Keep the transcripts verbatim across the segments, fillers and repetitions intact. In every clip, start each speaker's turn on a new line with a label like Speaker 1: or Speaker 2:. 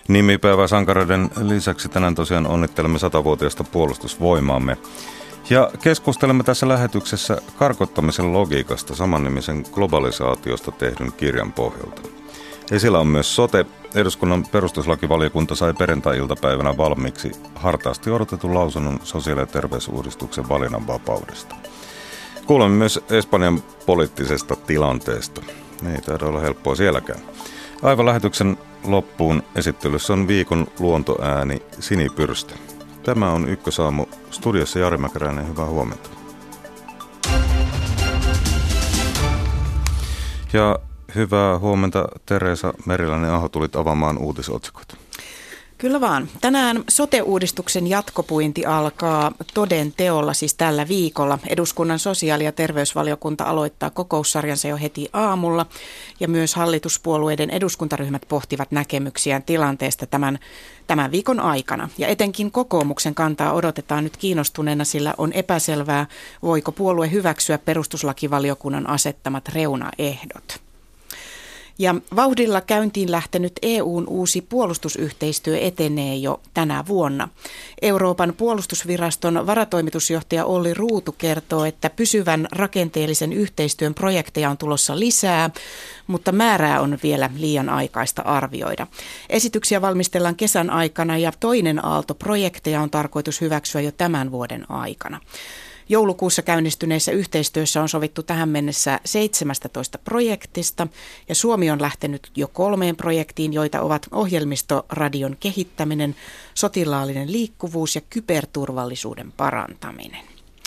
Speaker 1: Nimipäiväsankareiden lisäksi tänään tosiaan onnittelemme satavuotiaasta puolustusvoimaamme. Ja keskustelemme tässä lähetyksessä karkottamisen logiikasta samannimisen globalisaatiosta tehdyn kirjan pohjalta. Esillä on myös sote. Eduskunnan perustuslakivaliokunta sai perjantai-iltapäivänä valmiiksi hartaasti odotetun lausunnon sosiaali- ja terveysuudistuksen valinnanvapaudesta. Kuulemme myös Espanjan poliittisesta tilanteesta. Ei taida olla helppoa sielläkään. Aivan lähetyksen loppuun esittelyssä on viikon luontoääni Sinipyrstä. Tämä on Ykkösaamu. Studiossa Jari Mäkäräinen, hyvää huomenta. Ja hyvää huomenta Teresa Meriläinen-Aho, tulit avaamaan uutisotsikoita.
Speaker 2: Kyllä vaan. Tänään sote-uudistuksen jatkopuinti alkaa toden teolla, siis tällä viikolla. Eduskunnan sosiaali- ja terveysvaliokunta aloittaa kokoussarjansa jo heti aamulla ja myös hallituspuolueiden eduskuntaryhmät pohtivat näkemyksiään tilanteesta tämän, tämän viikon aikana. Ja etenkin kokoomuksen kantaa odotetaan nyt kiinnostuneena, sillä on epäselvää, voiko puolue hyväksyä perustuslakivaliokunnan asettamat reunaehdot. Ja vauhdilla käyntiin lähtenyt E U:n uusi puolustusyhteistyö etenee jo tänä vuonna. Euroopan puolustusviraston varatoimitusjohtaja Olli Ruutu kertoo, että pysyvän rakenteellisen yhteistyön projekteja on tulossa lisää, mutta määrää on vielä liian aikaista arvioida. Esityksiä valmistellaan kesän aikana ja toinen aalto projekteja on tarkoitus hyväksyä jo tämän vuoden aikana. Joulukuussa käynnistyneessä yhteistyössä on sovittu tähän mennessä seitsemästätoista projektista ja Suomi on lähtenyt jo kolmeen projektiin, joita ovat ohjelmistoradion kehittäminen, sotilaallinen liikkuvuus ja kyberturvallisuuden parantaminen.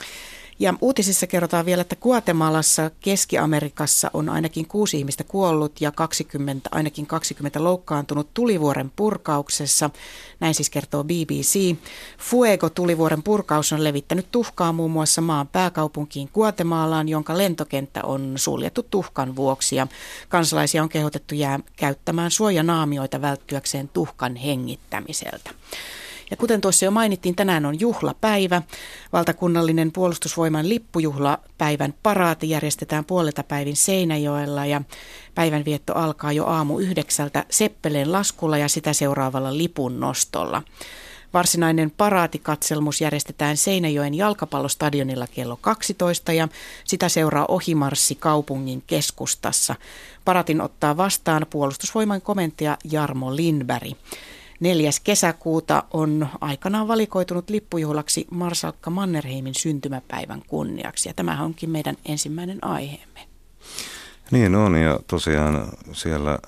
Speaker 2: Ja uutisissa kerrotaan vielä, että Guatemalassa Keski-Amerikassa on ainakin kuusi ihmistä kuollut ja kaksikymmentä, ainakin kaksikymmentä loukkaantunut tulivuoren purkauksessa. Näin siis kertoo B B C. Fuego-tulivuoren purkaus on levittänyt tuhkaa muun muassa maan pääkaupunkiin Guatemalaan, jonka lentokenttä on suljettu tuhkan vuoksi. Ja kansalaisia on kehotettu jää käyttämään suojanaamioita välttyäkseen tuhkan hengittämiseltä. Ja kuten tuossa jo mainittiin, tänään on juhlapäivä. Valtakunnallinen puolustusvoiman lippujuhlapäivän paraati järjestetään puolelta päivin Seinäjoella ja päivänvietto alkaa jo aamu yhdeksältä Seppeleen laskulla ja sitä seuraavalla lipun nostolla. Varsinainen paraatikatselmus järjestetään Seinäjoen jalkapallostadionilla kello kaksitoista ja sitä seuraa ohimarssi kaupungin keskustassa. Paraatin ottaa vastaan puolustusvoiman komentaja Jarmo Lindberg. neljäs kesäkuuta on aikanaan valikoitunut lippujuhlaksi Marsalkka Mannerheimin syntymäpäivän kunniaksi. Ja tämähän onkin meidän ensimmäinen aiheemme.
Speaker 1: Niin on, ja tosiaan siellä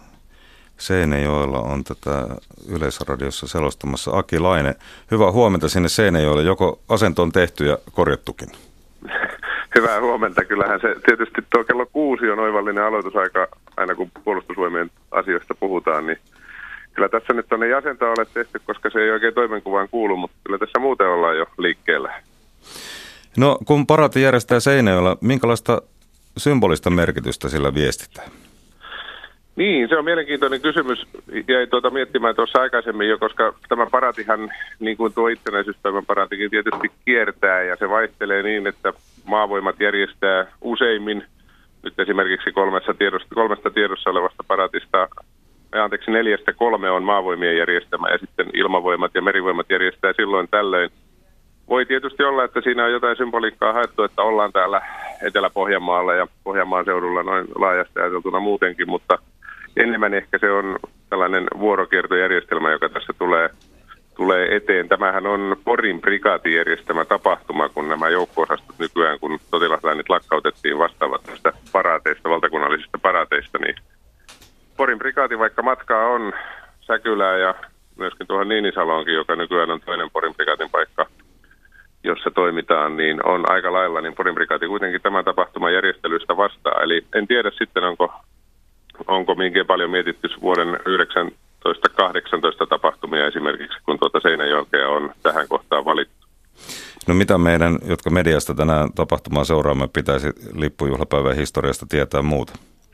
Speaker 1: Seinäjoella on tätä Yleisradiossa selostamassa Aki Laine. Hyvää huomenta sinne Seinäjoelle. Joko asento on tehty ja korjattukin?
Speaker 3: Hyvää huomenta. Kyllähän se tietysti tuo kello kuusi on oivallinen aloitusaika, aina kun puolustusvoimien asioista puhutaan, niin kyllä tässä nyt tuonne jäsentä ole tehty, koska se ei oikein toimenkuvaan kuulu, mutta kyllä tässä muuten ollaan jo liikkeellä.
Speaker 1: No kun paraati järjestää Seinäjoella, minkälaista symbolista merkitystä sillä viestitään?
Speaker 3: Niin, se on mielenkiintoinen kysymys. Jäi tuota miettimään tuossa aikaisemmin jo, koska tämä paraatihan, niin kuin tuo itsenäisyyspäivän paraatikin tietysti kiertää ja se vaihtelee niin, että maavoimat järjestää useimmin, nyt esimerkiksi kolmesta tiedossa, kolmesta tiedossa olevasta paraatista, anteeksi, neljästä kolme on maavoimien järjestämä ja sitten ilmavoimat ja merivoimat järjestää silloin tällöin. Voi tietysti olla, että siinä on jotain symboliikkaa haettu, että ollaan täällä Etelä-Pohjanmaalla ja Pohjanmaan seudulla noin laajasti ajateltuna muutenkin, mutta enemmän ehkä se on tällainen vuorokiertojärjestelmä, joka tässä tulee, tulee eteen. Tämähän on Porin prikaatin järjestämä tapahtuma, kun nämä joukko-osastot nykyään, kun sotilaslainit lakkautettiin vastaavat tästä paraateista, valtakunnallisista paraateista, niin Porin prikaati, vaikka matkaa on Säkylää ja myöskin tuohon Niinisaloonkin, joka nykyään on toinen Porin prikaatin paikka, jossa toimitaan, niin on aika lailla, niin Porin prikaati kuitenkin tämän tapahtuman järjestelystä vastaa. Eli en tiedä sitten, onko, onko minkä paljon mietitty vuoden yhdeksäntoista kahdeksantoista tapahtumia esimerkiksi, kun tuota Seinäjokea on tähän kohtaan valittu.
Speaker 1: No mitä meidän, jotka mediasta tänään tapahtumaa seuraamme, pitäisi lippujuhlapäivän historiasta tietää muuta?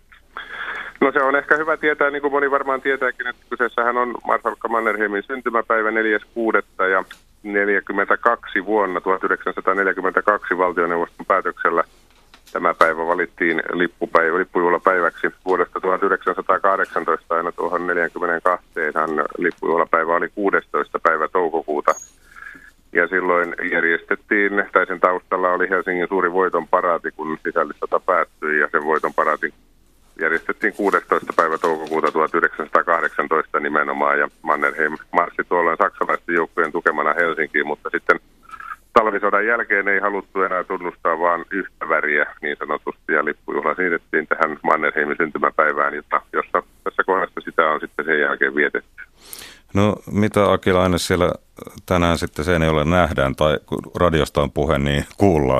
Speaker 3: No se on ehkä hyvä tietää, niin kuin moni varmaan tietääkin, että kyseessähän on Marsalkka Mannerheimin syntymäpäivä neljäs kuudetta ja neljäkymmentäkaksi vuonna, tuhatyhdeksänsataaneljäkymmentäkaksi valtioneuvoston päätöksellä Tämä päivä valittiin lippupäivä, lippujuhlapäiväksi vuodesta tuhatyhdeksänsataakahdeksantoista aina tuohon neljäkymmentäkaksi. Lippujuhlapäivä oli kuudestoista päivä toukokuuta. Ja silloin järjestettiin, tai sen taustalla oli Helsingin suuri voitonparaati, kun sisällissota päättyi. Ja sen voitonparaati järjestettiin kuudestoista päivä toukokuuta tuhatyhdeksänsataakahdeksantoista nimenomaan. Ja Mannerheim marssi tuolloin saksalaisten joukkojen tukemana Helsinkiin, mutta sitten talvisodan jälkeen ei haluttu enää tunnustaa vaan yhtä väriä niin sanotusti, ja lippujuhla siirrettiin tähän Mannerheimin syntymäpäivään, jota, jossa tässä kohdassa sitä on sitten sen jälkeen vietetty.
Speaker 1: No mitä Akilainen siellä tänään sitten Seinäjoella nähdään, tai kun radiosta on puhe, niin kuullaan?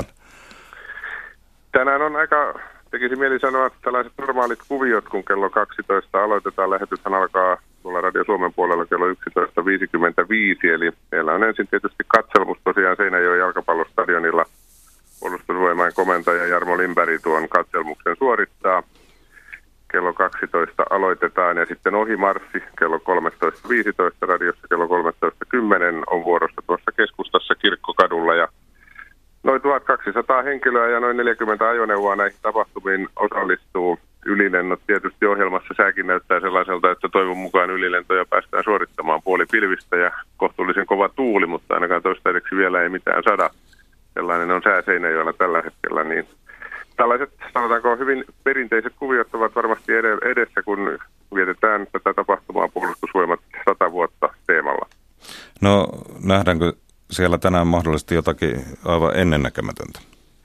Speaker 3: Tänään on aika, tekisi mieli sanoa, tällaiset normaalit kuviot, kun kello kaksitoista aloitetaan. Lähetyshän alkaa tuolla Radio Suomen puolella kello yksitoista viisikymmentäviisi, eli meillä on ensin tietysti katselmus tosiaan Seinäjoen jalkapallostadionilla. Puolustusvoimain komentaja Jarmo Lindberg tuon katselmuksen suorittaa. Kello kaksitoista aloitetaan ja sitten ohimarssi kello kolmetoista viisitoista, radiossa kello kolmetoista kymmenen on vuorossa tuossa keskustassa Kirkkokadulla, ja noin tuhatkaksisataa henkilöä ja noin neljäkymmentä ajoneuvoa näihin tapahtumiin osallistuu. Ylilennot tietysti ohjelmassa sääkin näyttää sellaiselta, että toivon mukaan ylilentoja päästään suorittamaan puoli pilvistä ja kohtuullisen kova tuuli, mutta ainakaan toistaiseksi vielä ei mitään sada. Sellainen on sää Seinäjoella tällä hetkellä, niin tällaiset, sanotaanko, hyvin perinteiset kuviot ovat varmasti edessä, kun vietetään tätä tapahtumaa Puolustusvoimat sata vuotta teemalla.
Speaker 1: No nähdäänkö siellä tänään mahdollisesti jotakin aivan ennennäkemätöntä?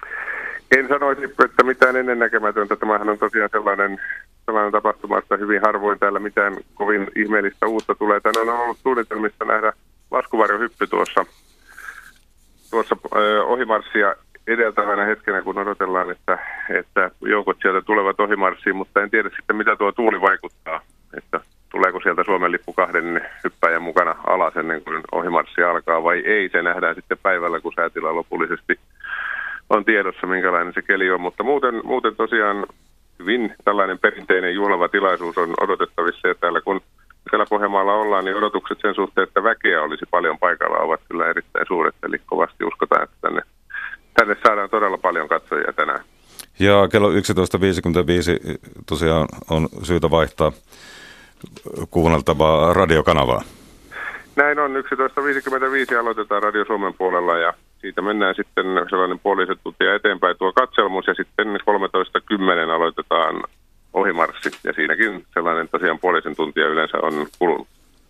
Speaker 3: En sanoisi, että mitään ennennäkemätöntä. Tämähän on tosiaan sellainen, sellainen tapahtuma, että hyvin harvoin täällä mitään kovin ihmeellistä uutta tulee. Tänään on ollut suunnitelmissa nähdä laskuvarjohyppy tuossa, tuossa ö, ohimarssia edeltävänä hetkenä, kun odotellaan, että, että joukot sieltä tulevat ohimarssiin, mutta en tiedä sitten, mitä tuo tuuli vaikuttaa. Että tuleeko sieltä Suomen lippu kahden hyppäjän mukana alas ennen kuin ohimarssi alkaa vai ei. Se nähdään sitten päivällä, kun säätila lopullisesti on tiedossa, minkälainen se keli on. Mutta muuten, muuten tosiaan hyvin tällainen perinteinen juhlava tilaisuus on odotettavissa. Ja täällä kun Etelä-Pohjanmaalla ollaan, niin odotukset sen suhteen, että väkeä olisi paljon paikalla, ovat kyllä erittäin suuret. Eli kovasti uskotaan, että tänne Tänne saadaan todella paljon katsojia tänään.
Speaker 1: Ja kello yksitoista viisikymmentäviisi tosiaan on syytä vaihtaa kuunneltavaa radiokanavaa.
Speaker 3: Näin on. yksitoista viisikymmentäviisi aloitetaan Radio Suomen puolella ja siitä mennään sitten sellainen puolisen tuntia eteenpäin tuo katselmus ja sitten kolmetoista kymmenen aloitetaan ohimarssi ja siinäkin sellainen tosiaan puolisen tuntia yleensä on kulunut.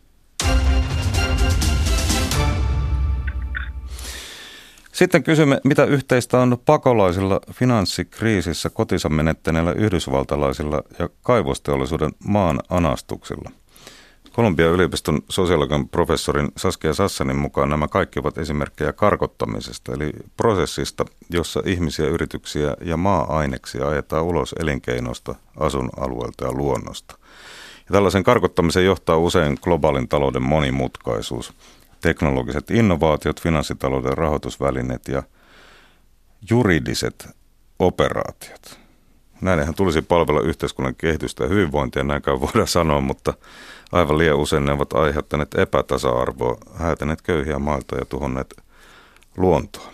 Speaker 1: Sitten kysymme, mitä yhteistä on pakolaisilla, finanssikriisissä kotinsa menettäneillä yhdysvaltalaisilla ja kaivosteollisuuden maan anastuksilla. Kolumbian yliopiston sosiologian professorin Saskia Sassanin mukaan nämä kaikki ovat esimerkkejä karkottamisesta, eli prosessista, jossa ihmisiä, yrityksiä ja maa-aineksia ajetaan ulos elinkeinosta, asuinalueelta ja luonnosta. Ja tällaisen karkottamisen johtaa usein globaalin talouden monimutkaisuus. Teknologiset innovaatiot, finanssitalouden rahoitusvälineet ja juridiset operaatiot. Näinhän tulisi palvella yhteiskunnan kehitystä ja hyvinvointia, näinkään voidaan sanoa, mutta aivan liian usein ne ovat aiheuttaneet epätasa-arvoa, häätäneet köyhiä mailta ja tuhonneet luontoa.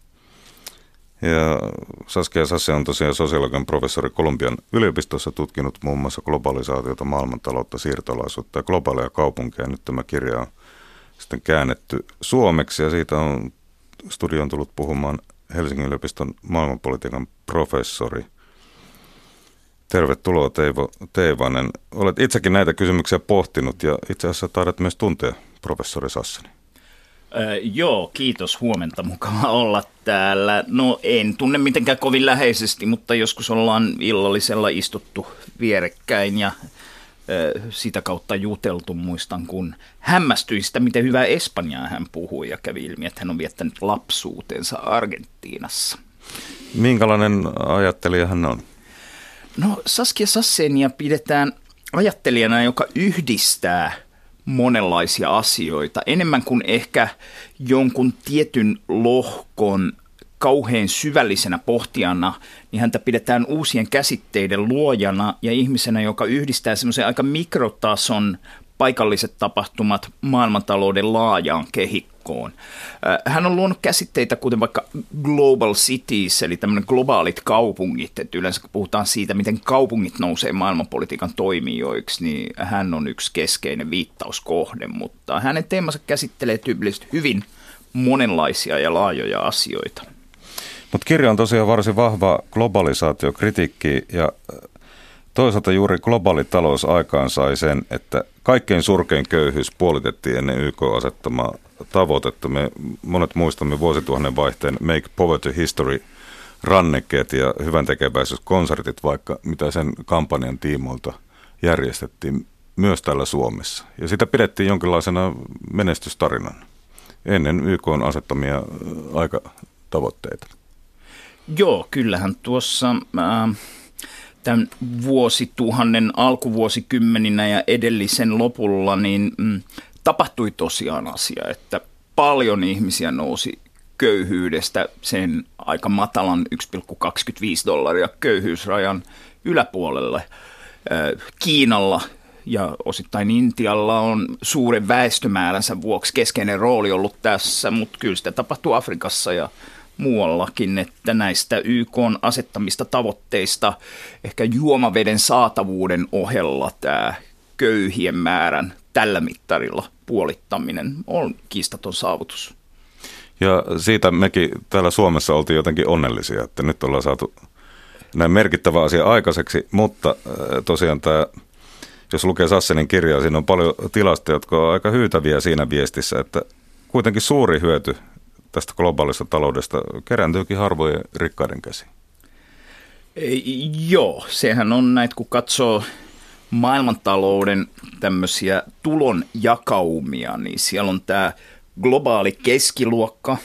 Speaker 1: Ja Saskia Sasse on tosiaan sosiologian professori Kolumbian yliopistossa tutkinut muun muassa globalisaatiota, maailmantaloutta, siirtolaisuutta ja globaaleja kaupunkeja. Nyt tämä kirja on sitten käännetty suomeksi ja siitä on studioon tullut puhumaan Helsingin yliopiston maailmanpolitiikan professori. Tervetuloa Teivo Teivainen. Olet itsekin näitä kysymyksiä pohtinut ja itse asiassa taidat myös tuntea professori Sassani.
Speaker 4: Öö, joo, kiitos. Huomenta. Mukava olla täällä. No en tunne mitenkään kovin läheisesti, mutta joskus ollaan illallisella istuttu vierekkäin ja ö, sitä kautta juteltu. Muistan, kun hämmästyin sitä, miten hyvää espanjaa hän puhui ja kävi ilmi, että hän on viettänyt lapsuutensa Argentiinassa.
Speaker 1: Minkälainen ajattelija hän on?
Speaker 4: No Saskia Sassenia pidetään ajattelijana, joka yhdistää monenlaisia asioita. Enemmän kuin ehkä jonkun tietyn lohkon kauhean syvällisenä pohtijana, niin häntä pidetään uusien käsitteiden luojana ja ihmisenä, joka yhdistää semmoisen aika mikrotason paikalliset tapahtumat maailmantalouden laajaan kehikkoon. Hän on luonut käsitteitä kuten vaikka global cities, eli tämmöinen globaalit kaupungit, että yleensä kun puhutaan siitä, miten kaupungit nousee maailmanpolitiikan toimijoiksi, niin hän on yksi keskeinen viittauskohde, mutta hänen teemansa käsittelee tyypillisesti hyvin monenlaisia ja laajoja asioita.
Speaker 1: Mutta kirja on tosiaan varsin vahva globalisaatiokritiikki ja toisaalta juuri globaali talous aikaan sai sen, että kaikkein surkein köyhyys puolitettiin ennen Y K:n asettamaa tavoitetta. Me monet muistamme vuosituhannen vaihteen Make Poverty History -rannekkeet ja hyväntekeväisyyskonsertit, vaikka mitä sen kampanjan tiimoilta järjestettiin myös täällä Suomessa. Ja sitä pidettiin jonkinlaisena menestystarinana ennen Y K:n asettamia aikatavoitteita.
Speaker 4: Joo, kyllähän tuossa äh, tämän vuosituhannen alkuvuosikymmeninä ja edellisen lopulla niin mm, tapahtui tosiaan asia, että paljon ihmisiä nousi köyhyydestä sen aika matalan yksi pilkku kaksikymmentäviisi dollaria köyhyysrajan yläpuolelle. Äh, Kiinalla ja osittain Intialla on suuren väestömääränsä vuoksi keskeinen rooli ollut tässä, mutta kyllä sitä tapahtuu Afrikassa ja muuallakin, että näistä Y K:n asettamista tavoitteista ehkä juomaveden saatavuuden ohella tämä köyhien määrän tällä mittarilla puolittaminen on kiistaton saavutus.
Speaker 1: Ja siitä mekin täällä Suomessa oltiin jotenkin onnellisia, että nyt ollaan saatu näin merkittävä asia aikaiseksi, mutta tosiaan tämä, jos lukee Sassenin kirjaa, siinä on paljon tilastoja, jotka on aika hyytäviä siinä viestissä, että kuitenkin suuri hyöty tästä globaalista taloudesta kerääntyykin harvojen rikkaiden käsiin.
Speaker 4: Joo, sehän on näitä, kun katsoo maailmantalouden tämmöisiä tulonjakaumia, niin siellä on tämä globaali keskiluokka,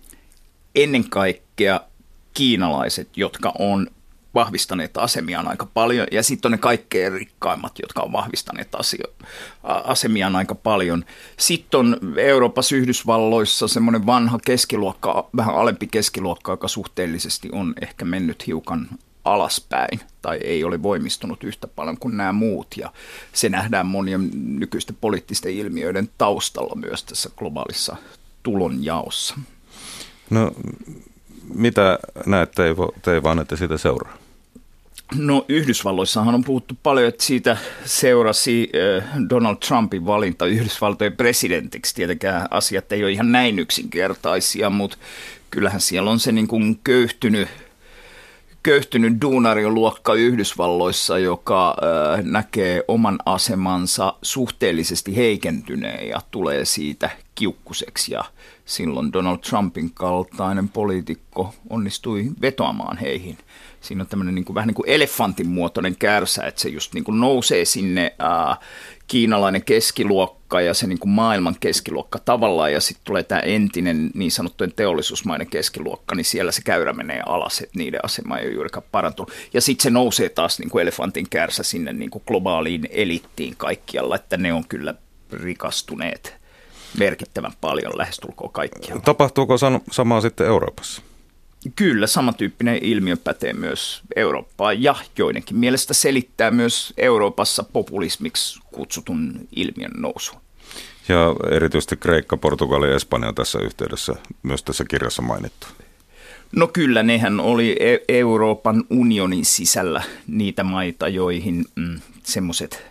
Speaker 4: ennen kaikkea kiinalaiset, jotka on vahvistaneet asemiaan aika paljon, ja sitten on ne kaikkein rikkaimmat, jotka on vahvistaneet asio- asemiaan aika paljon. Sitten on Euroopassa, Yhdysvalloissa semmoinen vanha keskiluokka, vähän alempi keskiluokka, joka suhteellisesti on ehkä mennyt hiukan alaspäin, tai ei ole voimistunut yhtä paljon kuin nämä muut, ja se nähdään monien nykyisten poliittisten ilmiöiden taustalla myös tässä globaalissa tulonjaossa.
Speaker 1: No, mitä näet Teivo, Teivaan, että siitä seuraa?
Speaker 4: No Yhdysvalloissahan on puhuttu paljon, että siitä seurasi Donald Trumpin valinta Yhdysvaltojen presidentiksi. Tietenkään asiat ei ole ihan näin yksinkertaisia, mutta kyllähän siellä on se niin kuin köyhtynyt, köyhtynyt duunariluokka Yhdysvalloissa, joka näkee oman asemansa suhteellisesti heikentyneen ja tulee siitä kiukkuseksi. Ja silloin Donald Trumpin kaltainen poliitikko onnistui vetoamaan heihin. Siinä on tämmöinen niin kuin, vähän niin kuin elefantin muotoinen kärsä, että se just niin kuin nousee sinne ää, kiinalainen keskiluokka ja se niin kuin maailman keskiluokka tavallaan, ja sitten tulee tämä entinen niin sanottujen teollisuusmainen keskiluokka, niin siellä se käyrä menee alas, että niiden asema ei ole juurikaan parantunut. Ja sitten se nousee taas niin kuin elefantin kärsä sinne niin kuin globaaliin elittiin kaikkialla, että ne on kyllä rikastuneet merkittävän paljon lähestulkoon kaikkialla.
Speaker 1: Tapahtuuko samaa sitten Euroopassa?
Speaker 4: Kyllä, samantyyppinen ilmiö pätee myös Eurooppaan ja joidenkin mielestä selittää myös Euroopassa populismiksi kutsutun ilmiön nousun.
Speaker 1: Ja erityisesti Kreikka, Portugali ja Espanja on tässä yhteydessä myös tässä kirjassa mainittu.
Speaker 4: No kyllä, nehän oli Euroopan unionin sisällä niitä maita, joihin mm, semmoiset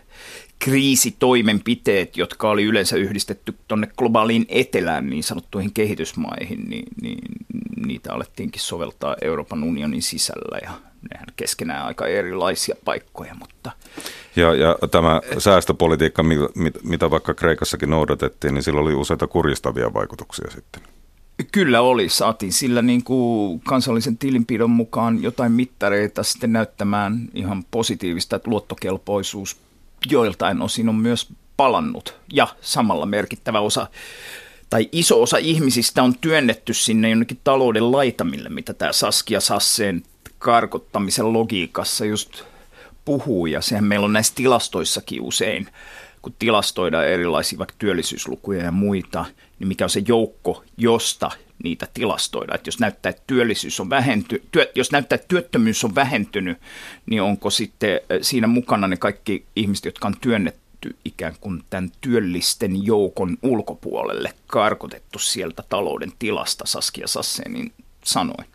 Speaker 4: kriisitoimenpiteet, jotka oli yleensä yhdistetty tuonne globaaliin etelään, niin sanottuihin kehitysmaihin, niin, niin niitä alettiinkin soveltaa Euroopan unionin sisällä, ja nehän keskenään aika erilaisia paikkoja. Mutta
Speaker 1: Ja, ja tämä säästöpolitiikka, mitä vaikka Kreikassakin noudatettiin, niin sillä oli useita kurjistavia vaikutuksia sitten.
Speaker 4: Kyllä oli. Saatiin sillä niin kuin kansallisen tilinpidon mukaan jotain mittareita sitten näyttämään ihan positiivista, että luottokelpoisuus joiltain osin on myös palannut, ja samalla merkittävä osa tai iso osa ihmisistä on työnnetty sinne jonnekin talouden laitamille, mitä tämä Saskia Sassen karkottamisen logiikassa just puhuu, ja sehän meillä on näissä tilastoissakin usein, kun tilastoidaan erilaisia vaikka työllisyyslukuja ja muita, niin mikä on se joukko, josta niitä tilastoidaan. Että jos näyttää, että työllisyys on vähenty, työ, jos näyttää, että työttömyys on vähentynyt, niin onko sitten siinä mukana ne kaikki ihmiset, jotka on työnnetty, jätetty ikään kuin tämän työllisten joukon ulkopuolelle, karkotettu sieltä talouden tilasta, Saskia Sassenin sanoi.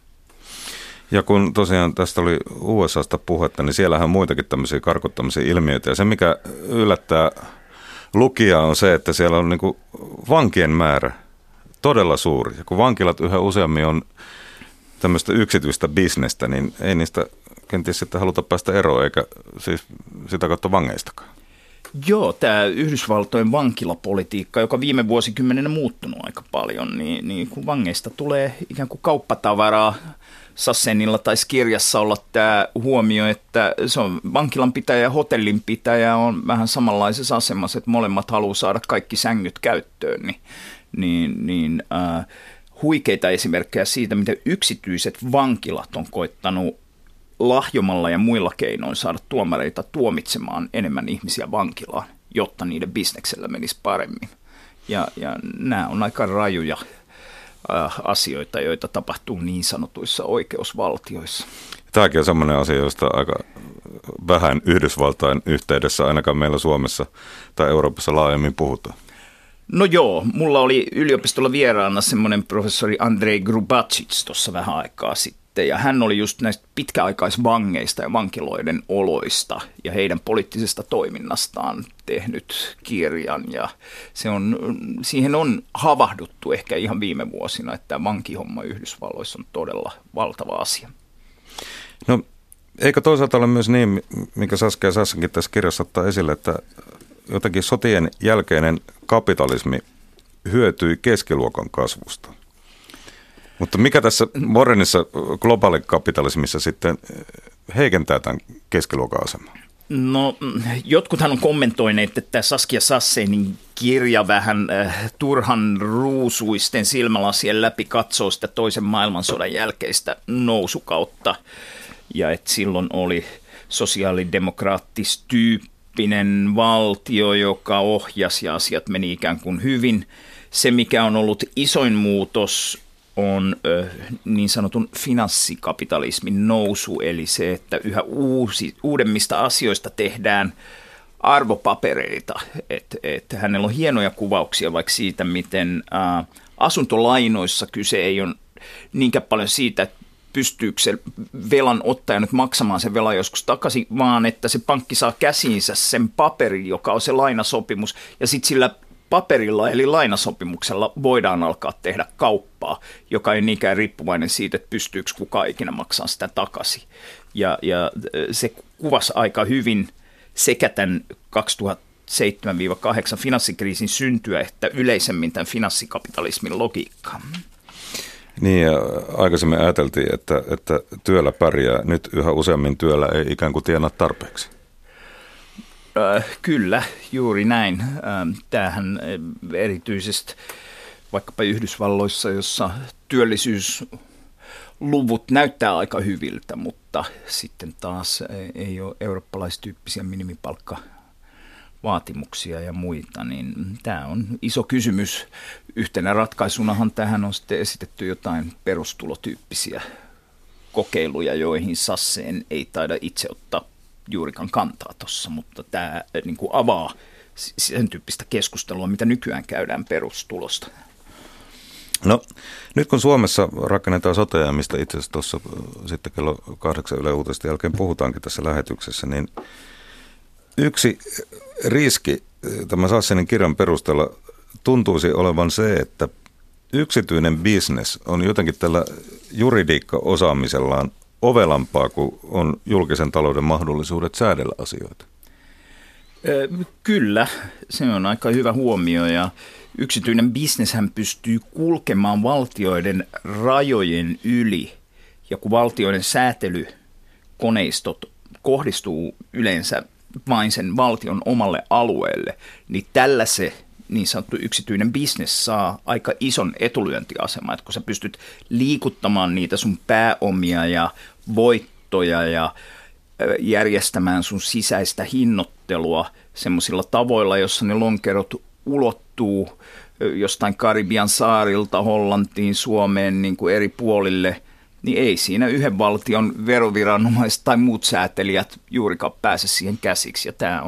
Speaker 1: Ja kun tosiaan tästä oli U S A:sta puhetta, niin siellähän on muitakin tämmöisiä karkottamisia ilmiöitä. Ja se, mikä yllättää lukijaa, on se, että siellä on niin kuin vankien määrä todella suuri. Ja kun vankilat yhä useammin on tämmöistä yksityistä bisnestä, niin ei niistä kenties sitten haluta päästä eroon, eikä siis sitä kautta vangeistakaan.
Speaker 4: Joo, tämä Yhdysvaltojen vankilapolitiikka, joka viime vuosikymmenenä muuttunut aika paljon, niin, niin kun vangeista tulee ikään kuin kauppatavaraa. Sassenilla taisi kirjassa olla tämä huomio, että se on vankilanpitäjä ja hotellinpitäjä on vähän samanlaisessa asemassa, että molemmat haluaa saada kaikki sängyt käyttöön, niin, niin, niin äh, huikeita esimerkkejä siitä, miten yksityiset vankilat on koittanut lahjomalla ja muilla keinoin saada tuomareita tuomitsemaan enemmän ihmisiä vankilaan, jotta niiden bisneksellä menisi paremmin. Ja, ja nämä on aika rajuja äh, asioita, joita tapahtuu niin sanotuissa oikeusvaltioissa.
Speaker 1: Tämäkin on sellainen asia, josta aika vähän Yhdysvaltain yhteydessä ainakaan meillä Suomessa tai Euroopassa laajemmin puhutaan.
Speaker 4: No joo, mulla oli yliopistolla vieraana semmoinen professori Andrei Grubacic tuossa vähän aikaa sitten. Ja hän oli just näistä pitkäaikaisvangeista ja vankiloiden oloista ja heidän poliittisesta toiminnastaan tehnyt kirjan. Ja se on, siihen on havahduttu ehkä ihan viime vuosina, että vankihomma Yhdysvalloissa on todella valtava asia.
Speaker 1: No eikö toisaalta ole myös niin, mikä Saskia Sassenkin tässä kirjassa ottaa esille, että jotenkin sotien jälkeinen kapitalismi hyötyi keskiluokan kasvusta. Mutta mikä tässä modernissa globaalikapitalismissa sitten heikentää tämän keskiluokan asemaa?
Speaker 4: No jotkuthan on kommentoineet, että Saskia Sassenin kirja vähän äh, turhan ruusuisten silmälasien läpi katsoo sitä toisen maailmansodan jälkeistä nousukautta. Ja että silloin oli sosiaalidemokraattistyyppinen valtio, joka ohjasi ja asiat meni ikään kuin hyvin. Se, mikä on ollut isoin muutos, on ö, niin sanotun finanssikapitalismin nousu, eli se, että yhä uusi, uudemmista asioista tehdään arvopapereita. Et, et hänellä on hienoja kuvauksia vaikka siitä, miten ä, asuntolainoissa kyse ei ole niinkään paljon siitä, että pystyykö se velan ottaja nyt maksamaan sen velan joskus takaisin, vaan että se pankki saa käsiinsä sen paperin, joka on se lainasopimus, ja sitten sillä paperilla eli lainasopimuksella voidaan alkaa tehdä kauppaa, joka ei niinkään riippuvainen siitä, että pystyykö kukaan ikinä maksaa sitä takaisin. Ja, ja se kuvasi aika hyvin sekä tämän kaksituhattaseitsemän kahdeksan finanssikriisin syntyä, että yleisemmin tämän finanssikapitalismin logiikkaa.
Speaker 1: Niin, ja aikaisemmin ajateltiin, että, että työllä pärjää. Nyt yhä useammin työllä ei ikään kuin tienaa tarpeeksi.
Speaker 4: Kyllä, juuri näin. Tämähän erityisesti vaikkapa Yhdysvalloissa, jossa työllisyysluvut näyttää aika hyviltä, mutta sitten taas ei ole eurooppalaistyyppisiä minimipalkkavaatimuksia ja muita, niin tämä on iso kysymys. Yhtenä ratkaisunahan tähän on sitten esitetty jotain perustulotyyppisiä kokeiluja, joihin Sassen ei taida itse ottaa juurikaan kantaa tuossa, mutta tämä niin kuin avaa sen tyyppistä keskustelua, mitä nykyään käydään perustulosta.
Speaker 1: No nyt kun Suomessa rakennetaan sotea, mistä itse asiassa tuossa sitten kello kahdeksan Yle Uutisten jälkeen puhutaankin tässä lähetyksessä, niin yksi riski tämän Sassenin kirjan perusteella tuntuisi olevan se, että yksityinen business on jotenkin tällä juridiikka-osaamisellaan ovelampaa kuin on julkisen talouden mahdollisuudet säädellä asioita.
Speaker 4: Kyllä, se on aika hyvä huomio ja yksityinen bisneshän pystyy kulkemaan valtioiden rajojen yli ja kun valtioiden säätelykoneistot kohdistuu yleensä vain sen valtion omalle alueelle, niin tällä se niin sanottu yksityinen bisnes saa aika ison etulyöntiaseman, että kun sä pystyt liikuttamaan niitä sun pääomia ja voittoja ja järjestämään sun sisäistä hinnoittelua semmoisilla tavoilla, jossa ne lonkerot ulottuu jostain Karibian saarilta Hollantiin, Suomeen niin kuin eri puolille, niin ei siinä yhden valtion veroviranomaiset tai muut säätelijät juurikaan pääse siihen käsiksi. Ja tämä on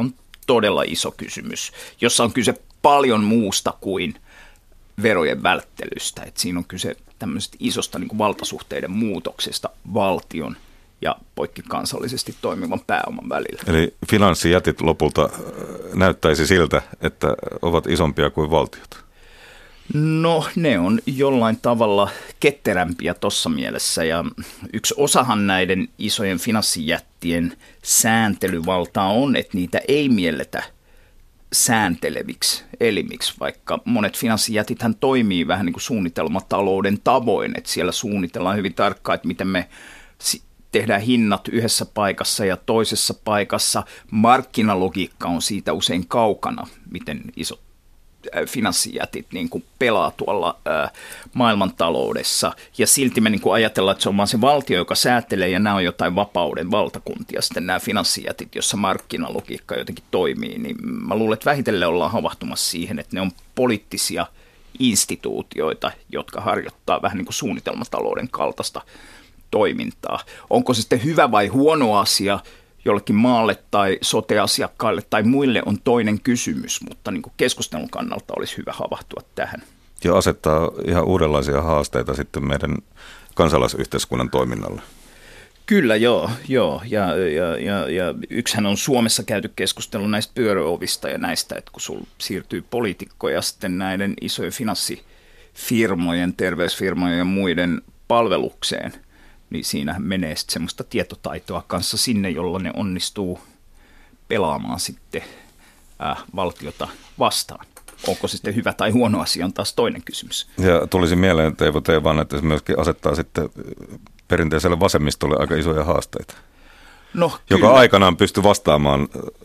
Speaker 4: todella iso kysymys, jossa on kyse paljon muusta kuin verojen välttelystä. Et siinä on kyse tämmöisestä isosta niin kuin valtasuhteiden muutoksesta valtion ja poikkikansallisesti toimivan pääoman välillä.
Speaker 1: Eli finanssijätit lopulta näyttäisi siltä, että ovat isompia kuin valtiot?
Speaker 4: No ne on jollain tavalla ketterämpiä tuossa mielessä, ja yksi osahan näiden isojen finanssijättien sääntelyvaltaa on, että niitä ei mielletä säänteleviksi elimiksi, vaikka monet finanssijätithän toimii vähän niin kuin suunnitelmatalouden tavoin, että siellä suunnitellaan hyvin tarkkaan, että miten me tehdään hinnat yhdessä paikassa ja toisessa paikassa. Markkinalogiikka on siitä usein kaukana, miten isot finanssijätit niin kuin pelaa tuolla ää, maailmantaloudessa, ja silti me niin kuin ajatellaan, että se on vaan se valtio, joka säätelee, ja nämä on jotain vapauden valtakuntia, sitten nämä finanssijätit, jossa markkinalogiikka jotenkin toimii, niin mä luulen, että vähitellen ollaan havahtumassa siihen, että ne on poliittisia instituutioita, jotka harjoittaa vähän niin kuin suunnitelmatalouden kaltaista toimintaa. Onko se sitten hyvä vai huono asia jollekin maalle tai sote-asiakkaille tai muille on toinen kysymys, mutta niin kuin keskustelun kannalta olisi hyvä havahtua tähän.
Speaker 1: Ja asettaa ihan uudenlaisia haasteita sitten meidän kansalaisyhteiskunnan toiminnalle.
Speaker 4: Kyllä, joo. joo. Ja, ja, ja, ja yksihän on Suomessa käyty keskustelu näistä pyöröovista ja näistä, että kun sulla siirtyy poliitikkoja sitten näiden isojen finanssifirmojen, terveysfirmojen ja muiden palvelukseen, niin siinähän menee sitten semmoista tietotaitoa kanssa sinne, jolla ne onnistuu pelaamaan sitten äh, valtiota vastaan. Onko se sitten hyvä tai huono asia, on taas toinen kysymys. Ja
Speaker 1: tulisi mieleen Teivo Teevan, että se myöskin asettaa sitten perinteiselle vasemmistolle aika isoja haasteita,
Speaker 4: no,
Speaker 1: joka
Speaker 4: kyllä.
Speaker 1: aikanaan pystyi vastaamaan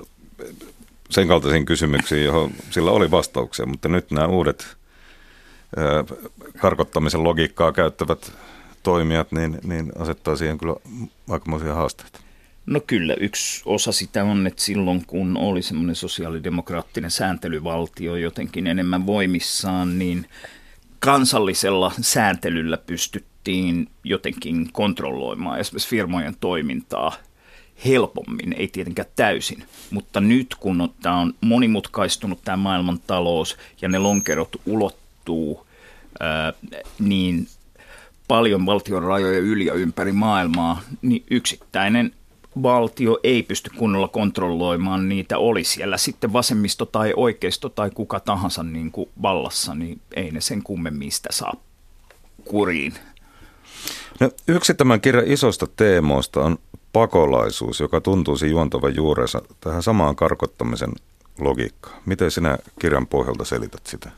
Speaker 1: sen kaltaisiin kysymyksiin, johon sillä oli vastauksia, mutta nyt nämä uudet äh, karkottamisen logiikkaa käyttävät toimijat, niin, niin asettaa siihen kyllä aikamoisia haasteita.
Speaker 4: No kyllä, yksi osa sitä on, että silloin kun oli semmoinen sosiaalidemokraattinen sääntelyvaltio jotenkin enemmän voimissaan, niin kansallisella sääntelyllä pystyttiin jotenkin kontrolloimaan esimerkiksi firmojen toimintaa helpommin, ei tietenkään täysin. Mutta nyt kun tämä on monimutkaistunut tämä maailmantalous ja ne lonkerot ulottuu, ää, niin paljon valtion rajoja yli ja ympäri maailmaa, niin yksittäinen valtio ei pysty kunnolla kontrolloimaan niitä, oli siellä sitten vasemmisto tai oikeisto tai kuka tahansa niin kuin vallassa, niin ei ne sen kummemmin sitä saa kuriin.
Speaker 1: No, yksi tämän kirjan isoista teemoista on pakolaisuus, joka tuntuisi juontavan juurensa tähän samaan karkottamisen logiikkaan. Miten sinä kirjan pohjalta selität sitä?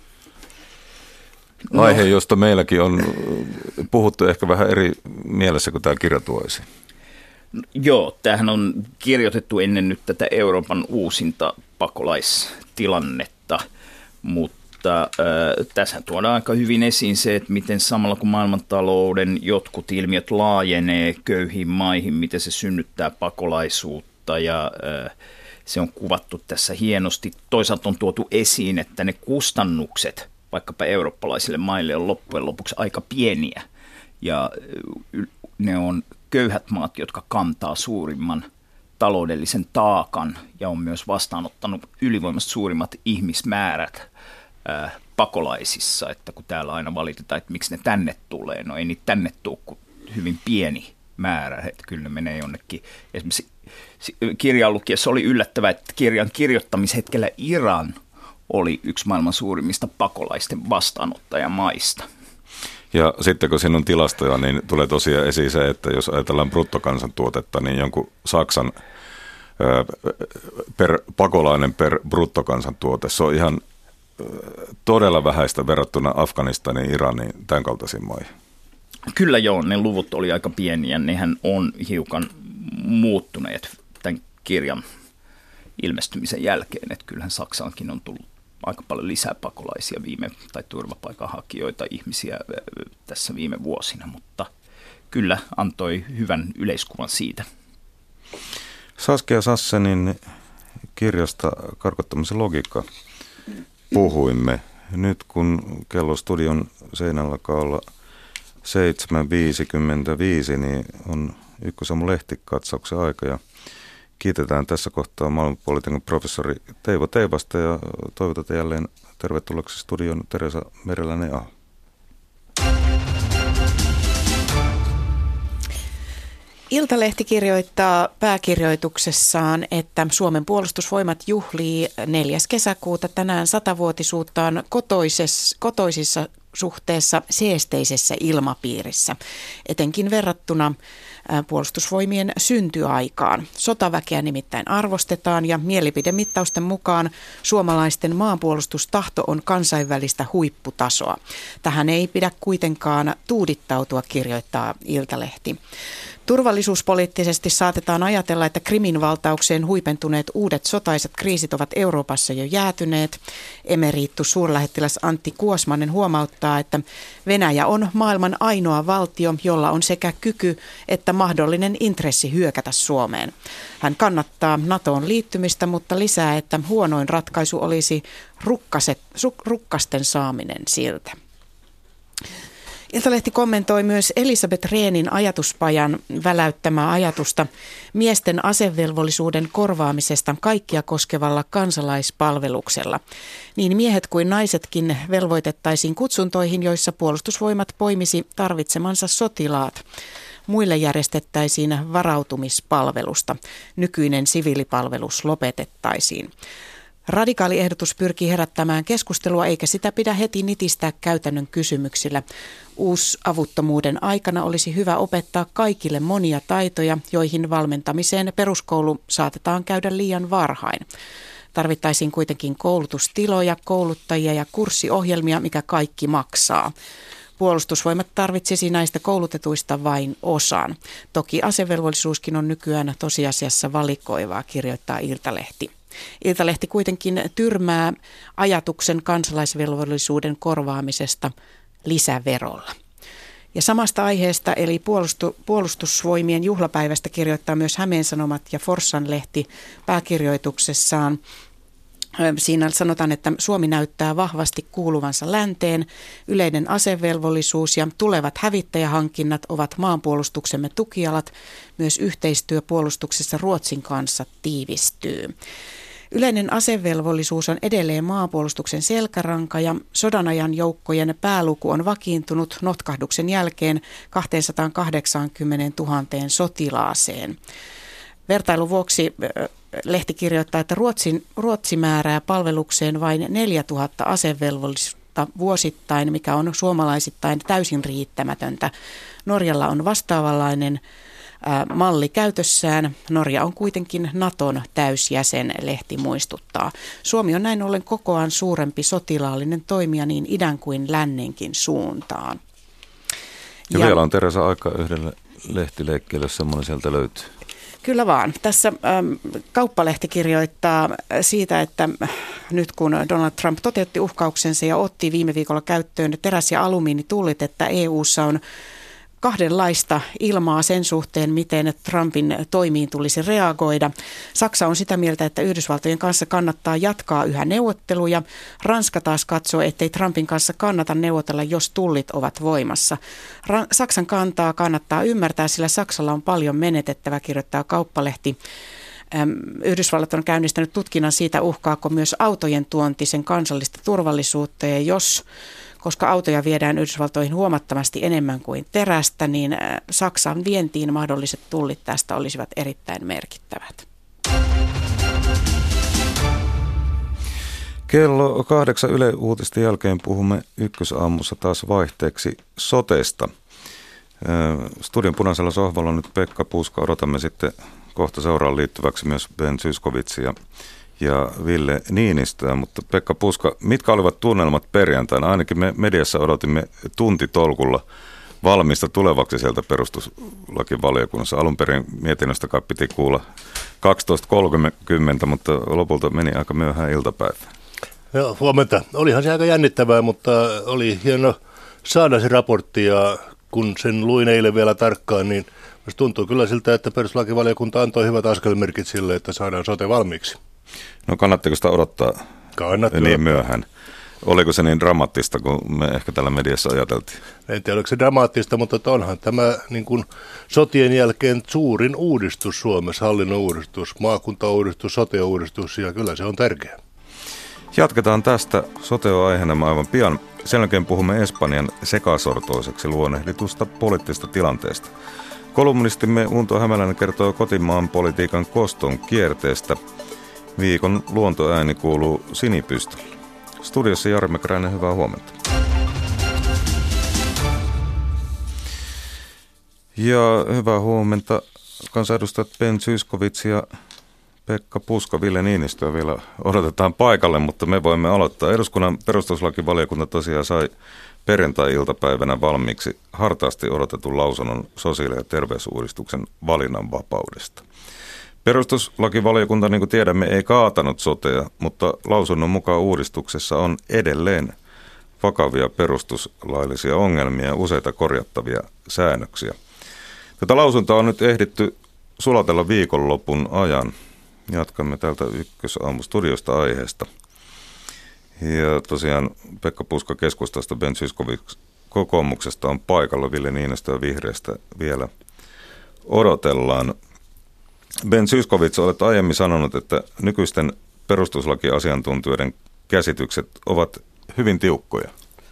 Speaker 1: No. Aihe, josta meilläkin on puhuttu ehkä vähän eri mielessä kuin tämä kirja tuo esiin.
Speaker 4: Joo, tämähän on kirjoitettu ennen nyt tätä Euroopan uusinta pakolaistilannetta, mutta äh, tässä tuodaan aika hyvin esiin se, että miten samalla kun maailmantalouden jotkut ilmiöt laajenee köyhiin maihin, miten se synnyttää pakolaisuutta, ja äh, se on kuvattu tässä hienosti. Toisaalta on tuotu esiin, että ne kustannukset vaikkapa eurooppalaisille maille on loppujen lopuksi aika pieniä, ja ne on köyhät maat, jotka kantaa suurimman taloudellisen taakan ja on myös vastaanottanut ylivoimasti suurimmat ihmismäärät ää, pakolaisissa, että kun täällä aina valitetaan, että miksi ne tänne tulee, no ei niitä tänne tule kuin hyvin pieni määrä, että kyllä ne menee jonnekin. Esimerkiksi kirjan lukiessa oli yllättävää, että kirjan kirjoittamishetkellä Iran oli yksi maailman suurimmista pakolaisten vastaanottajamaista.
Speaker 1: Ja sitten kun siinä on tilastoja, niin tulee tosiaan esiin se, että jos ajatellaan bruttokansantuotetta, niin jonkun Saksan per pakolainen per bruttokansantuote, se on ihan todella vähäistä verrattuna Afganistanin, Iranin, tämän kaltaisiin maihin.
Speaker 4: Kyllä joo, ne luvut oli aika pieniä, nehän on hiukan muuttuneet tämän kirjan ilmestymisen jälkeen, että kyllähän Saksaankin on tullut aika paljon lisää pakolaisia viime, tai turvapaikanhakijoita ihmisiä tässä viime vuosina, mutta kyllä antoi hyvän yleiskuvan siitä.
Speaker 1: Saskia Sassenin kirjasta Karkottamisen logiikka puhuimme. Nyt kun kello studion seinällä alkaa olla seitsemän viisikymmentäviisi, niin on Ykkösaamun lehtikatsauksen aika, ja Kiitetään tässä kohtaa maailmanpolitiikan professori Teivo Teivasta ja toivotetaan jälleen tervetulleeksi studion Teresa Mereläinen-Aho.
Speaker 2: Iltalehti kirjoittaa pääkirjoituksessaan, että Suomen puolustusvoimat juhlii neljäs kesäkuuta tänään satavuotisuuttaan kotoisissa suhteessa seesteisessä ilmapiirissä, etenkin verrattuna puolustusvoimien syntyaikaan. Sotaväkeä nimittäin arvostetaan ja mielipidemittausten mukaan suomalaisten maanpuolustustahto on kansainvälistä huipputasoa. Tähän ei pidä kuitenkaan tuudittautua, kirjoittaa Iltalehti. Turvallisuuspoliittisesti saatetaan ajatella, että Krimin valtaukseen huipentuneet uudet sotaiset kriisit ovat Euroopassa jo jäätyneet. Emeriittus suurlähettiläs Antti Kuosmanen huomauttaa, että Venäjä on maailman ainoa valtio, jolla on sekä kyky että mahdollinen intressi hyökätä Suomeen. Hän kannattaa NATOon liittymistä, mutta lisää, että huonoin ratkaisu olisi rukkaset, rukkasten saaminen siltä. Iltalehti kommentoi myös Elisabeth Rehnin ajatuspajan väläyttämää ajatusta miesten asevelvollisuuden korvaamisesta kaikkia koskevalla kansalaispalveluksella. Niin miehet kuin naisetkin velvoitettaisiin kutsuntoihin, joissa puolustusvoimat poimisi tarvitsemansa sotilaat. Muille järjestettäisiin varautumispalvelusta. Nykyinen siviilipalvelus lopetettaisiin. Radikaali ehdotus pyrkii herättämään keskustelua, eikä sitä pidä heti nitistää käytännön kysymyksillä. Uusavuttomuuden aikana olisi hyvä opettaa kaikille monia taitoja, joihin valmentamiseen peruskoulu saatetaan käydä liian varhain. Tarvittaisiin kuitenkin koulutustiloja, kouluttajia ja kurssiohjelmia, mikä kaikki maksaa. Puolustusvoimat tarvitsisi näistä koulutetuista vain osan. Toki asevelvollisuuskin on nykyään tosiasiassa valikoivaa, kirjoittaa Iltalehti. Iltalehti kuitenkin tyrmää ajatuksen kansalaisvelvollisuuden korvaamisesta lisäverolla. Ja samasta aiheesta eli puolustu, puolustusvoimien juhlapäivästä kirjoittaa myös Hämeen Sanomat ja Forssan lehti pääkirjoituksessaan. Siinä sanotaan, että Suomi näyttää vahvasti kuuluvansa länteen. Yleinen asevelvollisuus ja tulevat hävittäjähankinnat ovat maanpuolustuksemme tukialat. Myös yhteistyö puolustuksessa Ruotsin kanssa tiivistyy. Yleinen asevelvollisuus on edelleen maanpuolustuksen selkäranka ja sodanajan joukkojen pääluku on vakiintunut notkahduksen jälkeen kaksisataakahdeksankymmentätuhatta sotilaaseen. Vertailun vuoksi lehti kirjoittaa, että Ruotsin, Ruotsi määrää palvelukseen vain neljätuhatta asevelvollista vuosittain, mikä on suomalaisittain täysin riittämätöntä. Norjalla on vastaavanlainen ä, malli käytössään. Norja on kuitenkin NATOn täysjäsen, lehti muistuttaa. Suomi on näin ollen kokoaan suurempi sotilaallinen toimija niin idän kuin lännenkin suuntaan.
Speaker 1: Ja, ja vielä on Teresa aika yhdelle lehtileikkeelle, jos semmoinen sieltä löytyy.
Speaker 2: Kyllä vaan. Tässä ähm, Kauppalehti kirjoittaa siitä, että nyt kun Donald Trump toteutti uhkauksensa ja otti viime viikolla käyttöön teräs- ja alumiinitullit, että E U:ssa on kahdenlaista ilmaa sen suhteen, miten Trumpin toimiin tulisi reagoida. Saksa on sitä mieltä, että Yhdysvaltojen kanssa kannattaa jatkaa yhä neuvotteluja. Ranska taas katsoo, ettei Trumpin kanssa kannata neuvotella, jos tullit ovat voimassa. Ra- Saksan kantaa kannattaa ymmärtää, sillä Saksalla on paljon menetettävää, kirjoittaa Kauppalehti. Yhdysvallat on käynnistänyt tutkinnan siitä, uhkaako myös autojen tuonti sen kansallista turvallisuutta, ja jos koska autoja viedään Yhdysvaltoihin huomattavasti enemmän kuin terästä, niin Saksan vientiin mahdolliset tullit tästä olisivat erittäin merkittävät.
Speaker 1: Kello kahdeksan Yle Uutisten jälkeen puhumme Ykkösaamussa taas vaihteeksi sotesta. Studion punaisella sohvalla on nyt Pekka Puska. Odotamme sitten kohta seuraan liittyväksi myös Ben Zyskowiczia ja Ville Niinistöä, mutta Pekka Puska, mitkä olivat tunnelmat perjantaina? Ainakin me mediassa odotimme tuntitolkulla valmista tulevaksi sieltä perustuslakivaliokunnassa. Alun perin mietinnöstä kai piti kuulla kaksitoista kolmekymmentä, mutta lopulta meni aika myöhään iltapäivään.
Speaker 5: Joo, huomenta. Olihan se aika jännittävää, mutta oli hieno saada se raportti, ja kun sen luin eilen vielä tarkkaan, niin tuntuu kyllä siltä, että perustuslakivaliokunta antoi hyvät askelmerkit sille, että saadaan sote valmiiksi.
Speaker 1: No kannattiko sitä odottaa
Speaker 5: Kannattaa.
Speaker 1: niin myöhään? Oliko se niin dramaattista, kun me ehkä täällä mediassa ajateltiin?
Speaker 5: En tiedä, oliko se dramaattista, mutta onhan tämä niin kuin sotien jälkeen suurin uudistus Suomessa, hallinnon uudistus, maakuntauudistus, sote-uudistus, ja kyllä se on tärkeä.
Speaker 1: Jatketaan tästä sote-aiheena aivan pian. Sen jälkeen puhumme Espanjan sekasortoiseksi luonnehditusta poliittisesta tilanteesta. Kolumnistimme Unto Hämäläinen kertoo kotimaan politiikan koston kierteestä. Viikon luontoääni kuuluu Sinipystölle. Studiossa Jari Mäkäräinen, hyvää huomenta. Ja hyvää huomenta kansanedustajat Ben Zyskowicz ja Pekka Puska. Ville Niinistöä vielä odotetaan paikalle, mutta me voimme aloittaa. Eduskunnan perustuslakivaliokunta tosiaan sai perjantai-iltapäivänä valmiiksi hartaasti odotetun lausunnon sosiaali- ja terveysuudistuksen valinnanvapaudesta. Perustuslakivaliokunta, niin kuin tiedämme, ei kaatanut sotea, mutta lausunnon mukaan uudistuksessa on edelleen vakavia perustuslaillisia ongelmia ja useita korjattavia säännöksiä. Tätä lausuntoa on nyt ehditty sulatella viikonlopun ajan. Jatkamme täältä Ykkösaamustudiosta aiheesta. Ja tosiaan Pekka Puska keskustasta, Ben Zyskowicz kokoomuksesta on paikalla, Ville Niinistö ja Vihreästä vielä odotellaan. Ben Zyskowicz, olet aiemmin sanonut, että nykyisten perustuslakiasiantuntijoiden käsitykset ovat hyvin tiukkoja.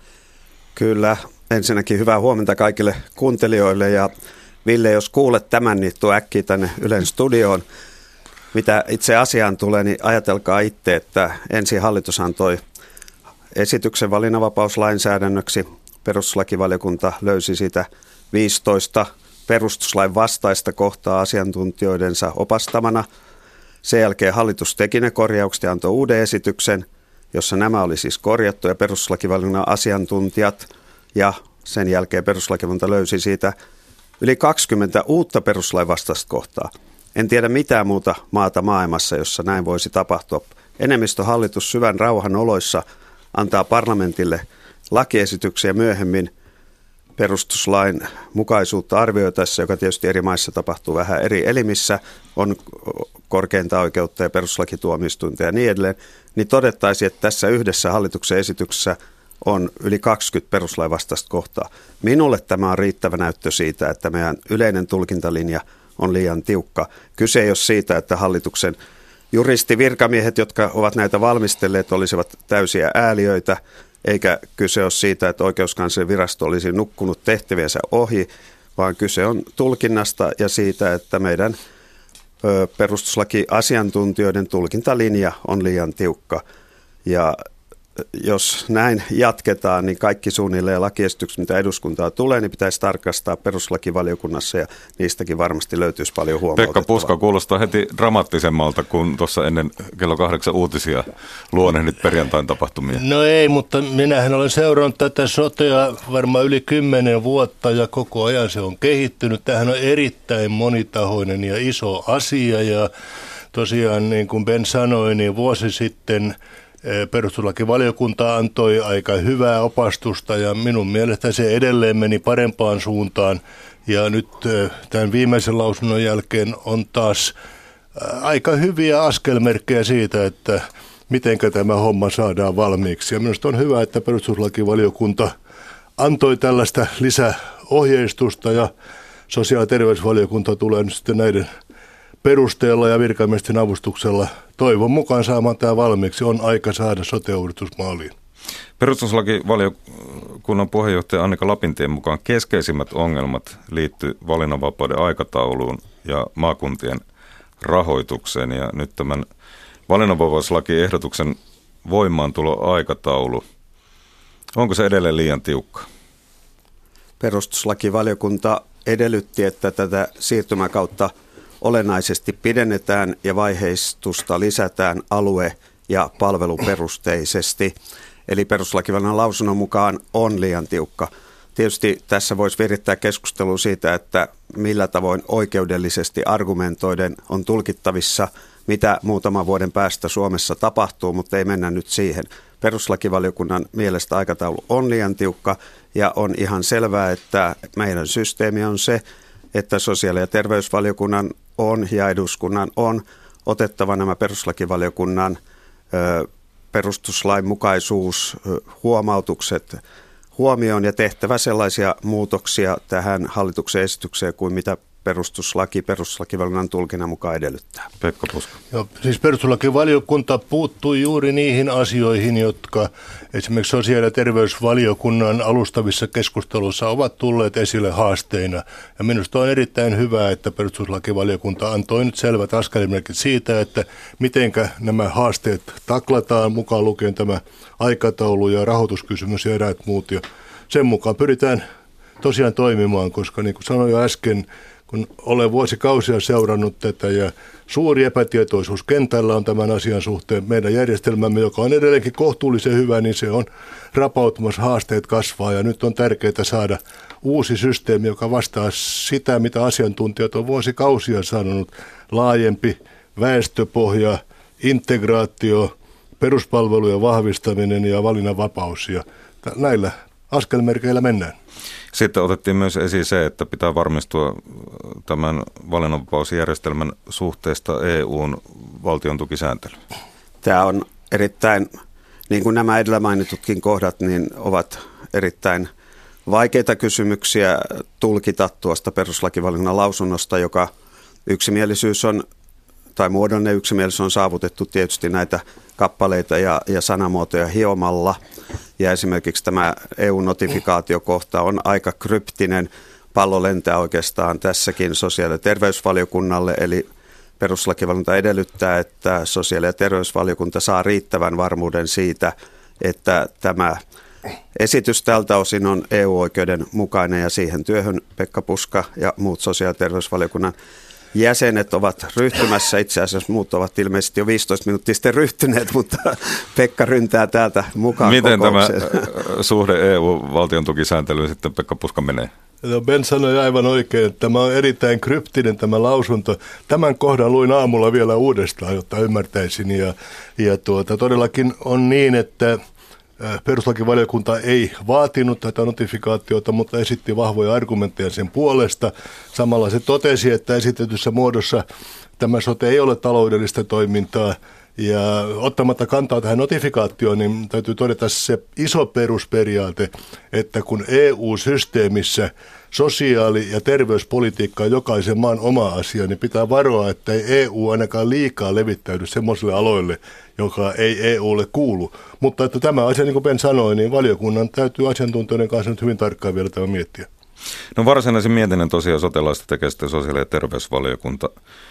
Speaker 6: Kyllä. Ensinnäkin hyvää huomenta kaikille kuuntelijoille. Ja Ville, jos kuulet tämän, niin tuo äkkiä tänne Ylen studioon. Mitä itse asiaan tulee, niin ajatelkaa itse, että ensin hallitus antoi esityksen valinnanvapauslainsäädännöksi. Perustuslakivaliokunta löysi siitä viisitoista perustuslain vastaista kohtaa asiantuntijoidensa opastamana. Sen jälkeen hallitus teki ne korjaukset ja antoi uuden esityksen, jossa nämä oli siis korjattu ja perustuslakivaliokunnan asiantuntijat ja sen jälkeen perustuslakivaliokunta löysi siitä yli kaksikymmentä uutta perustuslain vastaista kohtaa. En tiedä mitään muuta maata maailmassa, jossa näin voisi tapahtua. Enemmistöhallitus syvän rauhan oloissa antaa parlamentille lakiesityksiä myöhemmin perustuslain mukaisuutta arvioitaessa, joka tietysti eri maissa tapahtuu vähän eri elimissä, on korkeinta oikeutta ja perustuslakituomioistuinta ja niin edelleen, niin todettaisiin, että tässä yhdessä hallituksen esityksessä on yli kaksikymmentä perustuslain vastaista kohtaa. Minulle tämä on riittävä näyttö siitä, että meidän yleinen tulkintalinja on liian tiukka. Kyse ei ole siitä, että hallituksen juristivirkamiehet, jotka ovat näitä valmistelleet, olisivat täysiä ääliöitä, eikä kyse ole siitä, että oikeuskanslerin virasto olisi nukkunut tehtäviensä ohi, vaan kyse on tulkinnasta ja siitä, että meidän ö, perustuslakiasiantuntijoiden tulkintalinja on liian tiukka. Ja jos näin jatketaan, niin kaikki suunnilleen lakiesitykset, mitä eduskuntaa tulee, niin pitäisi tarkastaa perustuslakivaliokunnassa ja niistäkin varmasti löytyisi paljon huomautettavaa.
Speaker 1: Pekka Puska kuulostaa heti dramaattisemmalta kuin tuossa ennen kello kahdeksan uutisia luonnehdit perjantain tapahtumia.
Speaker 5: No ei, mutta minähän olen seurannut tätä sotea varmaan yli kymmenen vuotta ja koko ajan se on kehittynyt. Tämähän on erittäin monitahoinen ja iso asia ja tosiaan niin kuin Ben sanoi, niin vuosi sitten perustuslakivaliokunta antoi aika hyvää opastusta ja minun mielestä se edelleen meni parempaan suuntaan. Ja nyt tämän viimeisen lausunnon jälkeen on taas aika hyviä askelmerkkejä siitä, että miten tämä homma saadaan valmiiksi. Ja minusta on hyvä, että perustuslakivaliokunta antoi tällaista lisäohjeistusta ja sosiaali- ja terveysvaliokunta tulee nyt sitten näiden perusteella ja virkamiesten avustuksella toivon mukaan saamaan tämä valmiiksi. On aika saada sote-uudistus maaliin.
Speaker 1: Perustuslakivaliokunnan puheenjohtaja Annika Lapintien mukaan keskeisimmät ongelmat liittyy valinnanvapauden aikatauluun ja maakuntien rahoitukseen. Ja nyt tämän valinnanvapauslakiehdotuksen voimaantuloaikataulu, onko se edelleen liian tiukka?
Speaker 6: Perustuslakivaliokunta edellytti, että tätä siirtymäkautta olennaisesti pidennetään ja vaiheistusta lisätään alue- ja palveluperusteisesti. Eli perustuslakivaliokunnan lausunnon mukaan on liian tiukka. Tietysti tässä voisi virittää keskustelua siitä, että millä tavoin oikeudellisesti argumentoiden on tulkittavissa, mitä muutaman vuoden päästä Suomessa tapahtuu, mutta ei mennä nyt siihen. Perustuslakivaliokunnan mielestä aikataulu on liian tiukka ja on ihan selvää, että meidän systeemi on se, että sosiaali- ja terveysvaliokunnan on ja eduskunnan on otettava nämä perustuslakivaliokunnan ö, perustuslain mukaisuus, huomautukset huomioon ja tehtävä sellaisia muutoksia tähän hallituksen esitykseen kuin mitä perustuslaki perustuslakivaliokunnan tulkinnan mukaan edellyttää.
Speaker 1: Pekka Puska.
Speaker 5: Joo, siis perustuslakivaliokunta puuttui juuri niihin asioihin, jotka esimerkiksi sosiaali- ja terveysvaliokunnan alustavissa keskusteluissa ovat tulleet esille haasteina. Ja minusta on erittäin hyvä, että perustuslakivaliokunta antoi nyt selvät askelmerkit siitä, että mitenkä nämä haasteet taklataan, mukaan lukien tämä aikataulu ja rahoituskysymys ja eräät muut. Ja sen mukaan pyritään tosiaan toimimaan, koska niin kuin sanoin jo äsken, kun olen vuosikausia seurannut tätä ja suuri epätietoisuus kentällä on tämän asian suhteen. Meidän järjestelmämme, joka on edelleenkin kohtuullisen hyvä, niin se on rapautumassa, haasteet kasvaa ja nyt on tärkeää saada uusi systeemi, joka vastaa sitä, mitä asiantuntijat on vuosikausia sanonut. Laajempi väestöpohja, integraatio, peruspalvelujen vahvistaminen ja valinnanvapaus ja näillä askelmerkeillä mennään.
Speaker 1: Sitten otettiin myös esiin se, että pitää varmistua tämän valinnanvapausjärjestelmän suhteesta E U:n valtion tukisääntelyyn.
Speaker 6: Tämä on erittäin, niin kuin nämä edellä mainitutkin kohdat, niin ovat erittäin vaikeita kysymyksiä tulkita tuosta perustuslakivaliokunnan lausunnosta, joka yksimielisyys on, tai muodollinen yksimielisyys on saavutettu tietysti näitä kappaleita ja, ja sanamuotoja hiomalla. Ja esimerkiksi tämä E U-notifikaatiokohta on aika kryptinen. Pallo lentää oikeastaan tässäkin sosiaali- ja terveysvaliokunnalle, eli perustuslakivaliokunta edellyttää, että sosiaali- ja terveysvaliokunta saa riittävän varmuuden siitä, että tämä esitys tältä osin on E U-oikeuden mukainen, ja siihen työhön Pekka Puska ja muut sosiaali- ja terveysvaliokunnan jäsenet ovat ryhtymässä. Itse asiassa muut ovat ilmeisesti jo viisitoista minuuttia sitten ryhtyneet, mutta Pekka ryntää täältä mukaan
Speaker 1: Miten
Speaker 6: kokoukseen.
Speaker 1: Tämä suhde E U-valtion tukisääntelyyn sitten, Pekka Puska, menee?
Speaker 5: Ben sanoi aivan oikein, että tämä on erittäin kryptinen tämä lausunto. Tämän kohdan luin aamulla vielä uudestaan, jotta ymmärtäisin. Ja, ja tuota, todellakin on niin, että perustuslakivaliokunta ei vaatinut tätä notifikaatiota, mutta esitti vahvoja argumentteja sen puolesta. Samalla se totesi, että esitetyssä muodossa tämä sote ei ole taloudellista toimintaa. Ja ottamatta kantaa tähän notifikaatioon, niin täytyy todeta se iso perusperiaate, että kun E U-systeemissä sosiaali- ja terveyspolitiikka on jokaisen maan oma asia, niin pitää varoa, että ei E U ainakaan liikaa levittäydy semmoisille aloille, joka ei E U:lle kuulu. Mutta että tämä asia, niin kuin Ben sanoi, niin valiokunnan täytyy asiantuntijoiden kanssa nyt hyvin tarkkaan vielä tämä miettiä.
Speaker 1: No varsinaisen mietinnön tosiaan sote-laista tekee sitten sosiaali- ja terveysvaliokunta.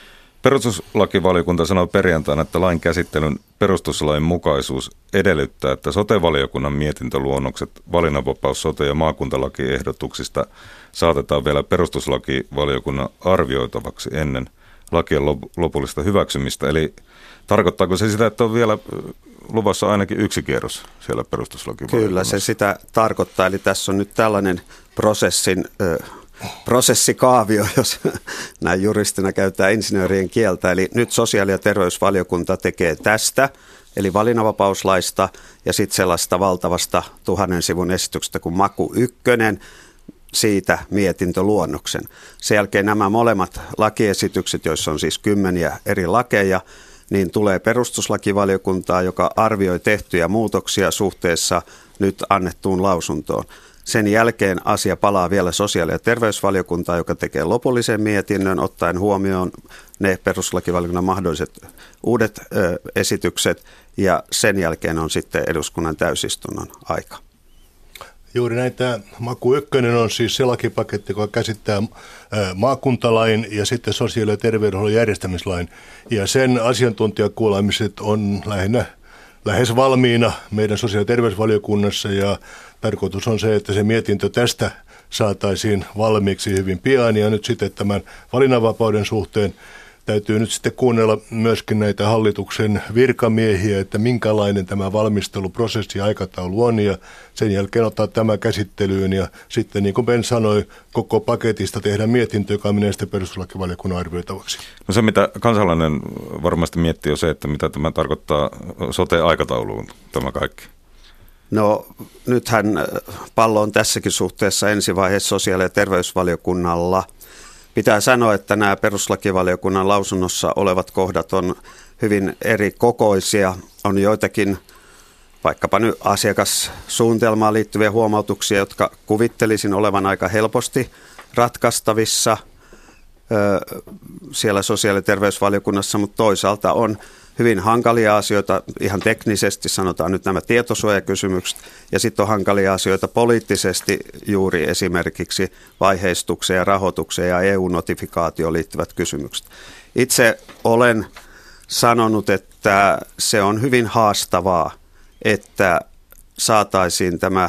Speaker 1: Perustuslakivaliokunta sanoi perjantaina, että lain käsittelyn perustuslain mukaisuus edellyttää, että sote-valiokunnan mietintöluonnokset valinnanvapaus-, sote- ja maakuntalakiehdotuksista saatetaan vielä perustuslakivaliokunnan arvioitavaksi ennen lakien lopullista hyväksymistä. Eli tarkoittaako se sitä, että on vielä luvassa ainakin yksi kierros siellä perustuslakivaliokunnassa?
Speaker 6: Kyllä se sitä tarkoittaa, eli tässä on nyt tällainen prosessin... Ö, prosessikaavio, jos näin juristina käytetään insinöörien kieltä. Eli nyt sosiaali- ja terveysvaliokunta tekee tästä, eli valinnanvapauslaista, ja sitten sellaista valtavasta tuhannen sivun esityksestä kuin Maku ykkönen, siitä mietintöluonnoksen. Sen jälkeen nämä molemmat lakiesitykset, joissa on siis kymmeniä eri lakeja, niin tulee perustuslakivaliokuntaa, joka arvioi tehtyjä muutoksia suhteessa nyt annettuun lausuntoon. Sen jälkeen asia palaa vielä sosiaali- ja terveysvaliokuntaan, joka tekee lopullisen mietinnön, ottaen huomioon ne perustuslakivaliokunnan mahdolliset uudet ö, esitykset, ja sen jälkeen on sitten eduskunnan täysistunnon aika.
Speaker 5: Juuri näitä Maku ykkönen on siis se lakipaketti, joka käsittää maakuntalain ja sitten sosiaali- ja terveydenhuollon järjestämislain, ja sen asiantuntijakuulemiset on lähinnä lähes valmiina meidän sosiaali- ja terveysvaliokunnassa, ja tarkoitus on se, että se mietintö tästä saataisiin valmiiksi hyvin pian, ja nyt sitten tämän valinnanvapauden suhteen täytyy nyt sitten kuunnella myöskin näitä hallituksen virkamiehiä, että minkälainen tämä valmisteluprosessi ja aikataulu on, ja sen jälkeen ottaa tämä käsittelyyn, ja sitten niin kuin Ben sanoi, koko paketista tehdään mietintö, joka menee sitten perustuslakivaliokunnan arvioitavaksi.
Speaker 1: No se, mitä kansalainen varmasti miettii, on se, että mitä tämä tarkoittaa sote-aikatauluun, tämä kaikki.
Speaker 6: No nythän pallo on tässäkin suhteessa ensivaiheessa sosiaali- ja terveysvaliokunnalla. Pitää sanoa, että nämä perustuslakivaliokunnan lausunnossa olevat kohdat on hyvin eri kokoisia. On joitakin vaikkapa nyt asiakassuunnitelmaan liittyviä huomautuksia, jotka kuvittelisin olevan aika helposti ratkaistavissa siellä sosiaali- ja terveysvaliokunnassa, mutta toisaalta on hyvin hankalia asioita, ihan teknisesti sanotaan nyt nämä tietosuojakysymykset, ja sitten on hankalia asioita poliittisesti juuri esimerkiksi vaiheistukseen ja rahoitukseen ja E U-notifikaatioon liittyvät kysymykset. Itse olen sanonut, että se on hyvin haastavaa, että saataisiin tämä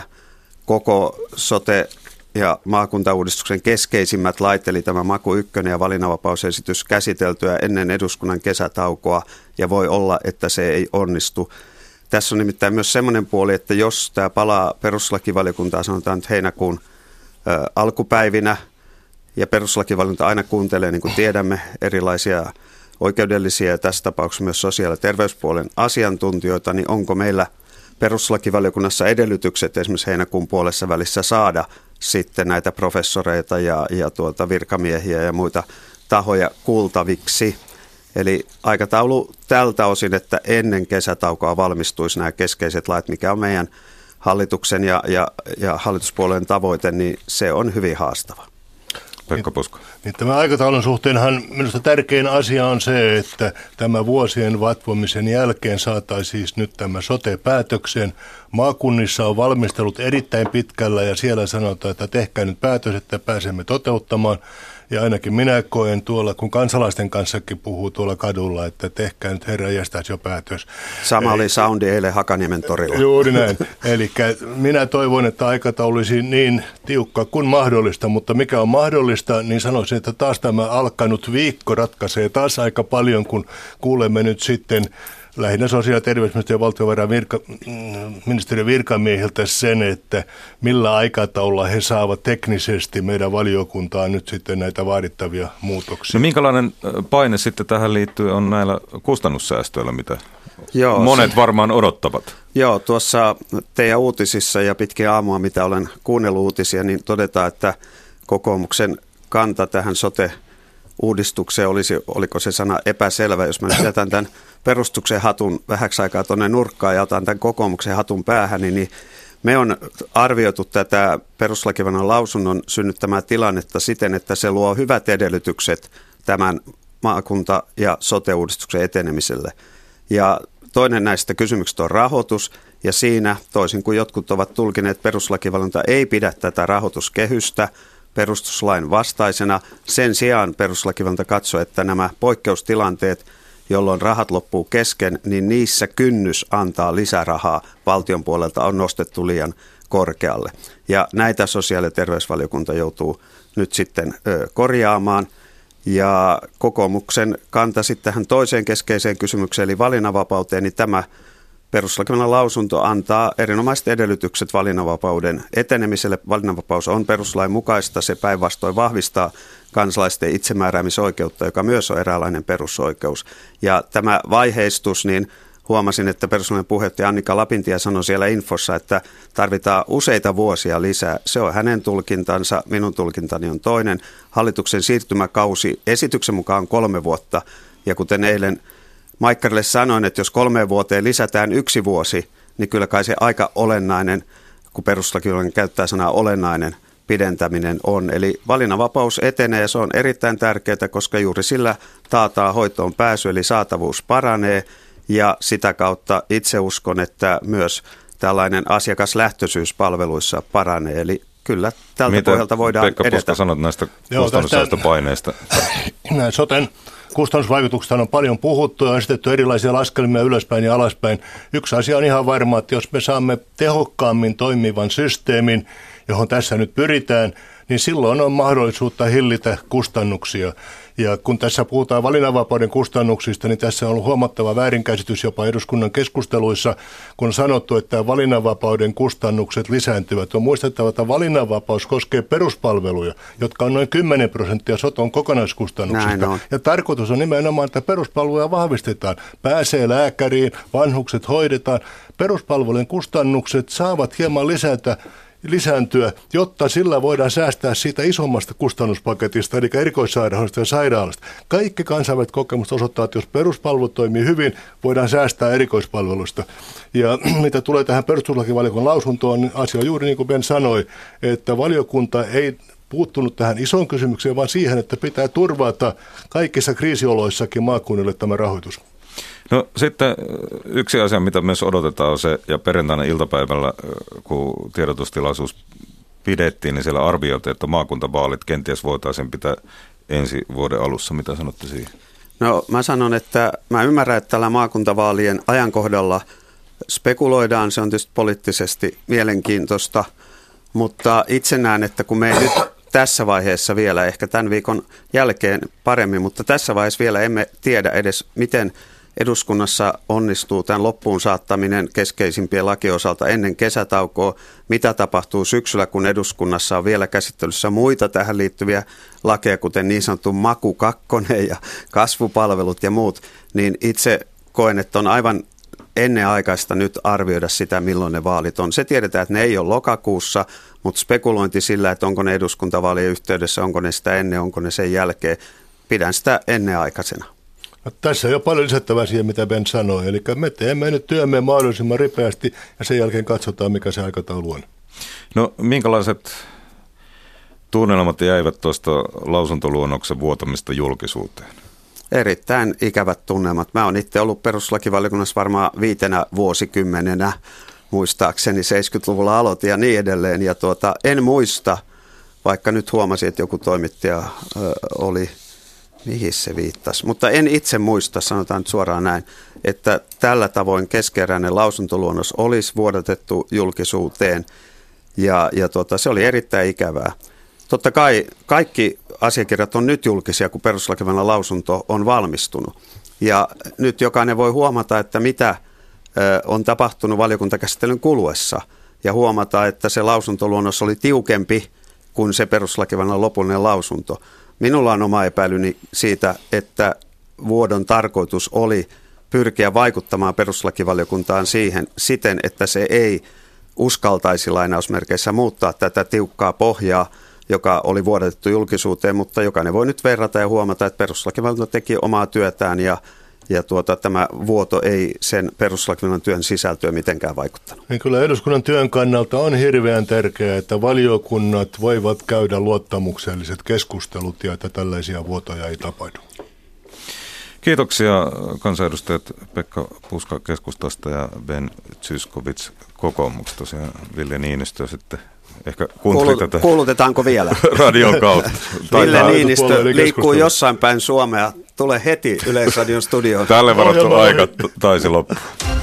Speaker 6: koko sote- ja maakuntauudistuksen keskeisimmät lait, eli tämä Maku ykkönen ja valinnanvapausesitys käsiteltyä ennen eduskunnan kesätaukoa, ja voi olla, että se ei onnistu. Tässä on nimittäin myös semmoinen puoli, että jos tämä palaa perustuslakivaliokuntaan, sanotaan nyt heinäkuun ä, alkupäivinä, ja perustuslakivaliokunta aina kuuntelee, niin kuin tiedämme, erilaisia oikeudellisia ja tässä tapauksessa myös sosiaali- ja terveyspuolen asiantuntijoita, niin onko meillä perustuslakivaliokunnassa edellytykset esimerkiksi heinäkuun puolessa välissä saada sitten näitä professoreita ja, ja tuota virkamiehiä ja muita tahoja kuultaviksi. Eli aikataulu tältä osin, että ennen kesätaukoa valmistuisi nämä keskeiset lait, mikä on meidän hallituksen ja, ja, ja hallituspuolueen tavoite, niin se on hyvin haastava.
Speaker 1: Pekka Puska.
Speaker 5: Niin, tämän aikataulun suhteenhan minusta tärkein asia on se, että tämä vuosien vatvomisen jälkeen saataisiin siis nyt tämä sote-päätöksen. Maakunnissa on valmistelut erittäin pitkällä ja siellä sanotaan, että tehkää nyt päätös, että pääsemme toteuttamaan. Ja ainakin minä koen tuolla, kun kansalaisten kanssakin puhuu tuolla kadulla, että tehkää nyt herra jästäs jo päätös.
Speaker 6: Sama oli soundi eilen Hakaniemen torilla.
Speaker 5: Juuri näin. Eli minä toivon, että aikataulu olisi niin tiukka kuin mahdollista, mutta mikä on mahdollista, niin sanoisin, että taas tämä alkanut viikko ratkaisee taas aika paljon, kun kuulemme nyt sitten lähinnä sosiaali- ja terveysministeriön ja valtiovarainministeriön virkamiehiltä sen, että millä aikataululla he saavat teknisesti meidän valiokuntaan nyt sitten näitä vaadittavia muutoksia.
Speaker 1: No minkälainen paine sitten tähän liittyy on näillä kustannussäästöillä, mitä Joo, monet se, varmaan odottavat?
Speaker 6: Joo, tuossa teidän uutisissa ja pitkin aamua, mitä olen kuunnellut uutisia, niin todetaan, että kokoomuksen kanta tähän sote uudistukseen olisi, oliko se sana epäselvä, jos mä nyt jätän tämän perustuksen hatun vähäksi aikaa tuonne nurkkaan ja otan tämän kokoomuksen hatun päähän, niin me on arvioitu tätä perustuslakivaliokunnan lausunnon synnyttämää tilannetta siten, että se luo hyvät edellytykset tämän maakunta- ja sote-uudistuksen etenemiselle. Ja toinen näistä kysymyksistä on rahoitus, ja siinä, toisin kuin jotkut ovat tulkineet, perustuslakivaliokunta ei pidä tätä rahoituskehystä perustuslain vastaisena. Sen sijaan perustuslakivaliokunta katsoo, että nämä poikkeustilanteet, jolloin rahat loppuu kesken, niin niissä kynnys antaa lisärahaa valtion puolelta on nostettu liian korkealle. Ja näitä sosiaali- ja terveysvaliokunta joutuu nyt sitten ö, korjaamaan. Ja kokoomuksen kanta sitten tähän toiseen keskeiseen kysymykseen, eli valinnanvapauteen, niin tämä perustuslakivaliokunnan lausunto antaa erinomaiset edellytykset valinnanvapauden etenemiselle. Valinnanvapaus on perustuslain mukaista, se päinvastoin vahvistaa kansalaisten itsemääräämisoikeutta, joka myös on eräänlainen perusoikeus. Ja tämä vaiheistus, niin huomasin, että perustuslain puheenjohtaja Annika Lapintie sanoi siellä infossa, että tarvitaan useita vuosia lisää. Se on hänen tulkintansa, minun tulkintani on toinen. Hallituksen siirtymäkausi esityksen mukaan kolme vuotta, ja kuten eilen Maikkarille sanoin, että jos kolmeen vuoteen lisätään yksi vuosi, niin kyllä kai se aika olennainen, kun perustuslakivaliokunta käyttää sanaa olennainen, pidentäminen on. Eli valinnanvapaus etenee ja se on erittäin tärkeää, koska juuri sillä taataan hoitoon pääsy, eli saatavuus paranee ja sitä kautta itse uskon, että myös tällainen asiakaslähtöisyys palveluissa paranee. Eli kyllä tältä
Speaker 1: Miten,
Speaker 6: pohjalta voidaan
Speaker 1: Pekka
Speaker 6: edetä.
Speaker 1: Puska, sanot näistä kustannussäästöpaineista?
Speaker 5: Näin soten kustannusvaikutuksista on paljon puhuttu ja on esitetty erilaisia laskelmia ylöspäin ja alaspäin. Yksi asia on ihan varma, että jos me saamme tehokkaammin toimivan systeemin, johon tässä nyt pyritään, niin silloin on mahdollisuutta hillitä kustannuksia. Ja kun tässä puhutaan valinnanvapauden kustannuksista, niin tässä on ollut huomattava väärinkäsitys jopa eduskunnan keskusteluissa, kun on sanottu, että valinnanvapauden kustannukset lisääntyvät. On muistettava, että valinnanvapaus koskee peruspalveluja, jotka on noin kymmenen prosenttia soton kokonaiskustannuksista. Ja tarkoitus on nimenomaan, että peruspalveluja vahvistetaan. Pääsee lääkäriin, vanhukset hoidetaan. Peruspalvelujen kustannukset saavat hieman lisätä, lisääntyä, jotta sillä voidaan säästää siitä isommasta kustannuspaketista, eli erikoissairaanhoidosta ja sairaalasta. Kaikki kansainväliset kokemukset osoittavat, että jos peruspalvelut toimii hyvin, voidaan säästää erikoispalveluista. Ja mitä tulee tähän perustuslakivaliokunnan lausuntoon, niin asia on juuri niin kuin Ben sanoi, että valiokunta ei puuttunut tähän isoon kysymykseen, vaan siihen, että pitää turvata kaikissa kriisioloissakin maakunnille tämä rahoitus.
Speaker 1: No sitten yksi asia, mitä myös odotetaan on se, ja perjantaina iltapäivällä, kun tiedotustilaisuus pidettiin, niin siellä arvioitiin, että maakuntavaalit kenties voitaisiin pitää ensi vuoden alussa. Mitä sanotte siihen?
Speaker 6: No mä sanon, että mä ymmärrän, että tällä maakuntavaalien ajankohdalla spekuloidaan, se on tietysti poliittisesti mielenkiintoista, mutta itse näen, että kun me ei nyt tässä vaiheessa vielä, ehkä tämän viikon jälkeen paremmin, mutta tässä vaiheessa vielä emme tiedä edes, miten eduskunnassa onnistuu tämän loppuun saattaminen keskeisimpien lakien osalta ennen kesätaukoa. Mitä tapahtuu syksyllä, kun eduskunnassa on vielä käsittelyssä muita tähän liittyviä lakeja, kuten niin sanottu Maku kakkonen ja kasvupalvelut ja muut, niin itse koen, että on aivan ennenaikaista nyt arvioida sitä, milloin ne vaalit on. Se tiedetään, että ne ei ole lokakuussa, mutta spekulointi sillä, että onko ne eduskuntavaalien yhteydessä, onko ne sitä ennen, onko ne sen jälkeen, pidän sitä ennenaikaisena.
Speaker 5: No, tässä on jo paljon lisättävää siihen, mitä Ben sanoi. Eli me teemme nyt työmme mahdollisimman ripeästi ja sen jälkeen katsotaan, mikä se aikataulu on.
Speaker 1: No minkälaiset tunnelmat jäivät tuosta lausuntoluonnoksen vuotamista julkisuuteen?
Speaker 6: Erittäin ikävät tunnelmat. Mä oon itse ollut perustuslakivaliokunnassa varmaan viitenä vuosikymmenenä, muistaakseni seitsemänkymmentäluvulla aloitin ja niin edelleen. Ja tuota, en muista, vaikka nyt huomasin, että joku toimittaja ö, oli, mihin se viittasi. Mutta en itse muista, sanotaan nyt suoraan näin, että tällä tavoin keskeeräinen lausuntoluonnos olisi vuodatettu julkisuuteen. Ja, ja tuota, se oli erittäin ikävää. Totta kai kaikki asiakirjat on nyt julkisia, kun perustuslakivaliokunnan lausunto on valmistunut. Ja nyt jokainen voi huomata, että mitä on tapahtunut valiokuntakäsittelyn kuluessa. Ja huomata, että se lausuntoluonnos oli tiukempi kuin se perustuslakivaliokunnan lopullinen lausunto. Minulla on oma epäilyni siitä, että vuodon tarkoitus oli pyrkiä vaikuttamaan perustuslakivaliokuntaan siihen siten, että se ei uskaltaisi lainausmerkeissä muuttaa tätä tiukkaa pohjaa, joka oli vuodatettu julkisuuteen, mutta jokainen voi nyt verrata ja huomata, että perustuslakivaliokunta teki omaa työtään ja, ja tuota, tämä vuoto ei sen perustuslakivaliokunnan työn sisältöön mitenkään vaikuttanut.
Speaker 5: Niin kyllä eduskunnan työn kannalta on hirveän tärkeää, että valiokunnat voivat käydä luottamukselliset keskustelut ja että tällaisia vuotoja ei tapahdu.
Speaker 1: Kiitoksia kansanedustajat Pekka Puska keskustasta ja Ben Zyskowicz kokoomuksesta. Tosiaan Ville Niinistö sitten ehkä kuunteli tätä.
Speaker 6: Kuulutetaanko vielä?
Speaker 1: Radion kautta.
Speaker 6: Ville Niinistö liikkuu jossain päin Suomea. Tule heti Yleisradion studioon.
Speaker 1: Tälle varattu aika taisi loppu.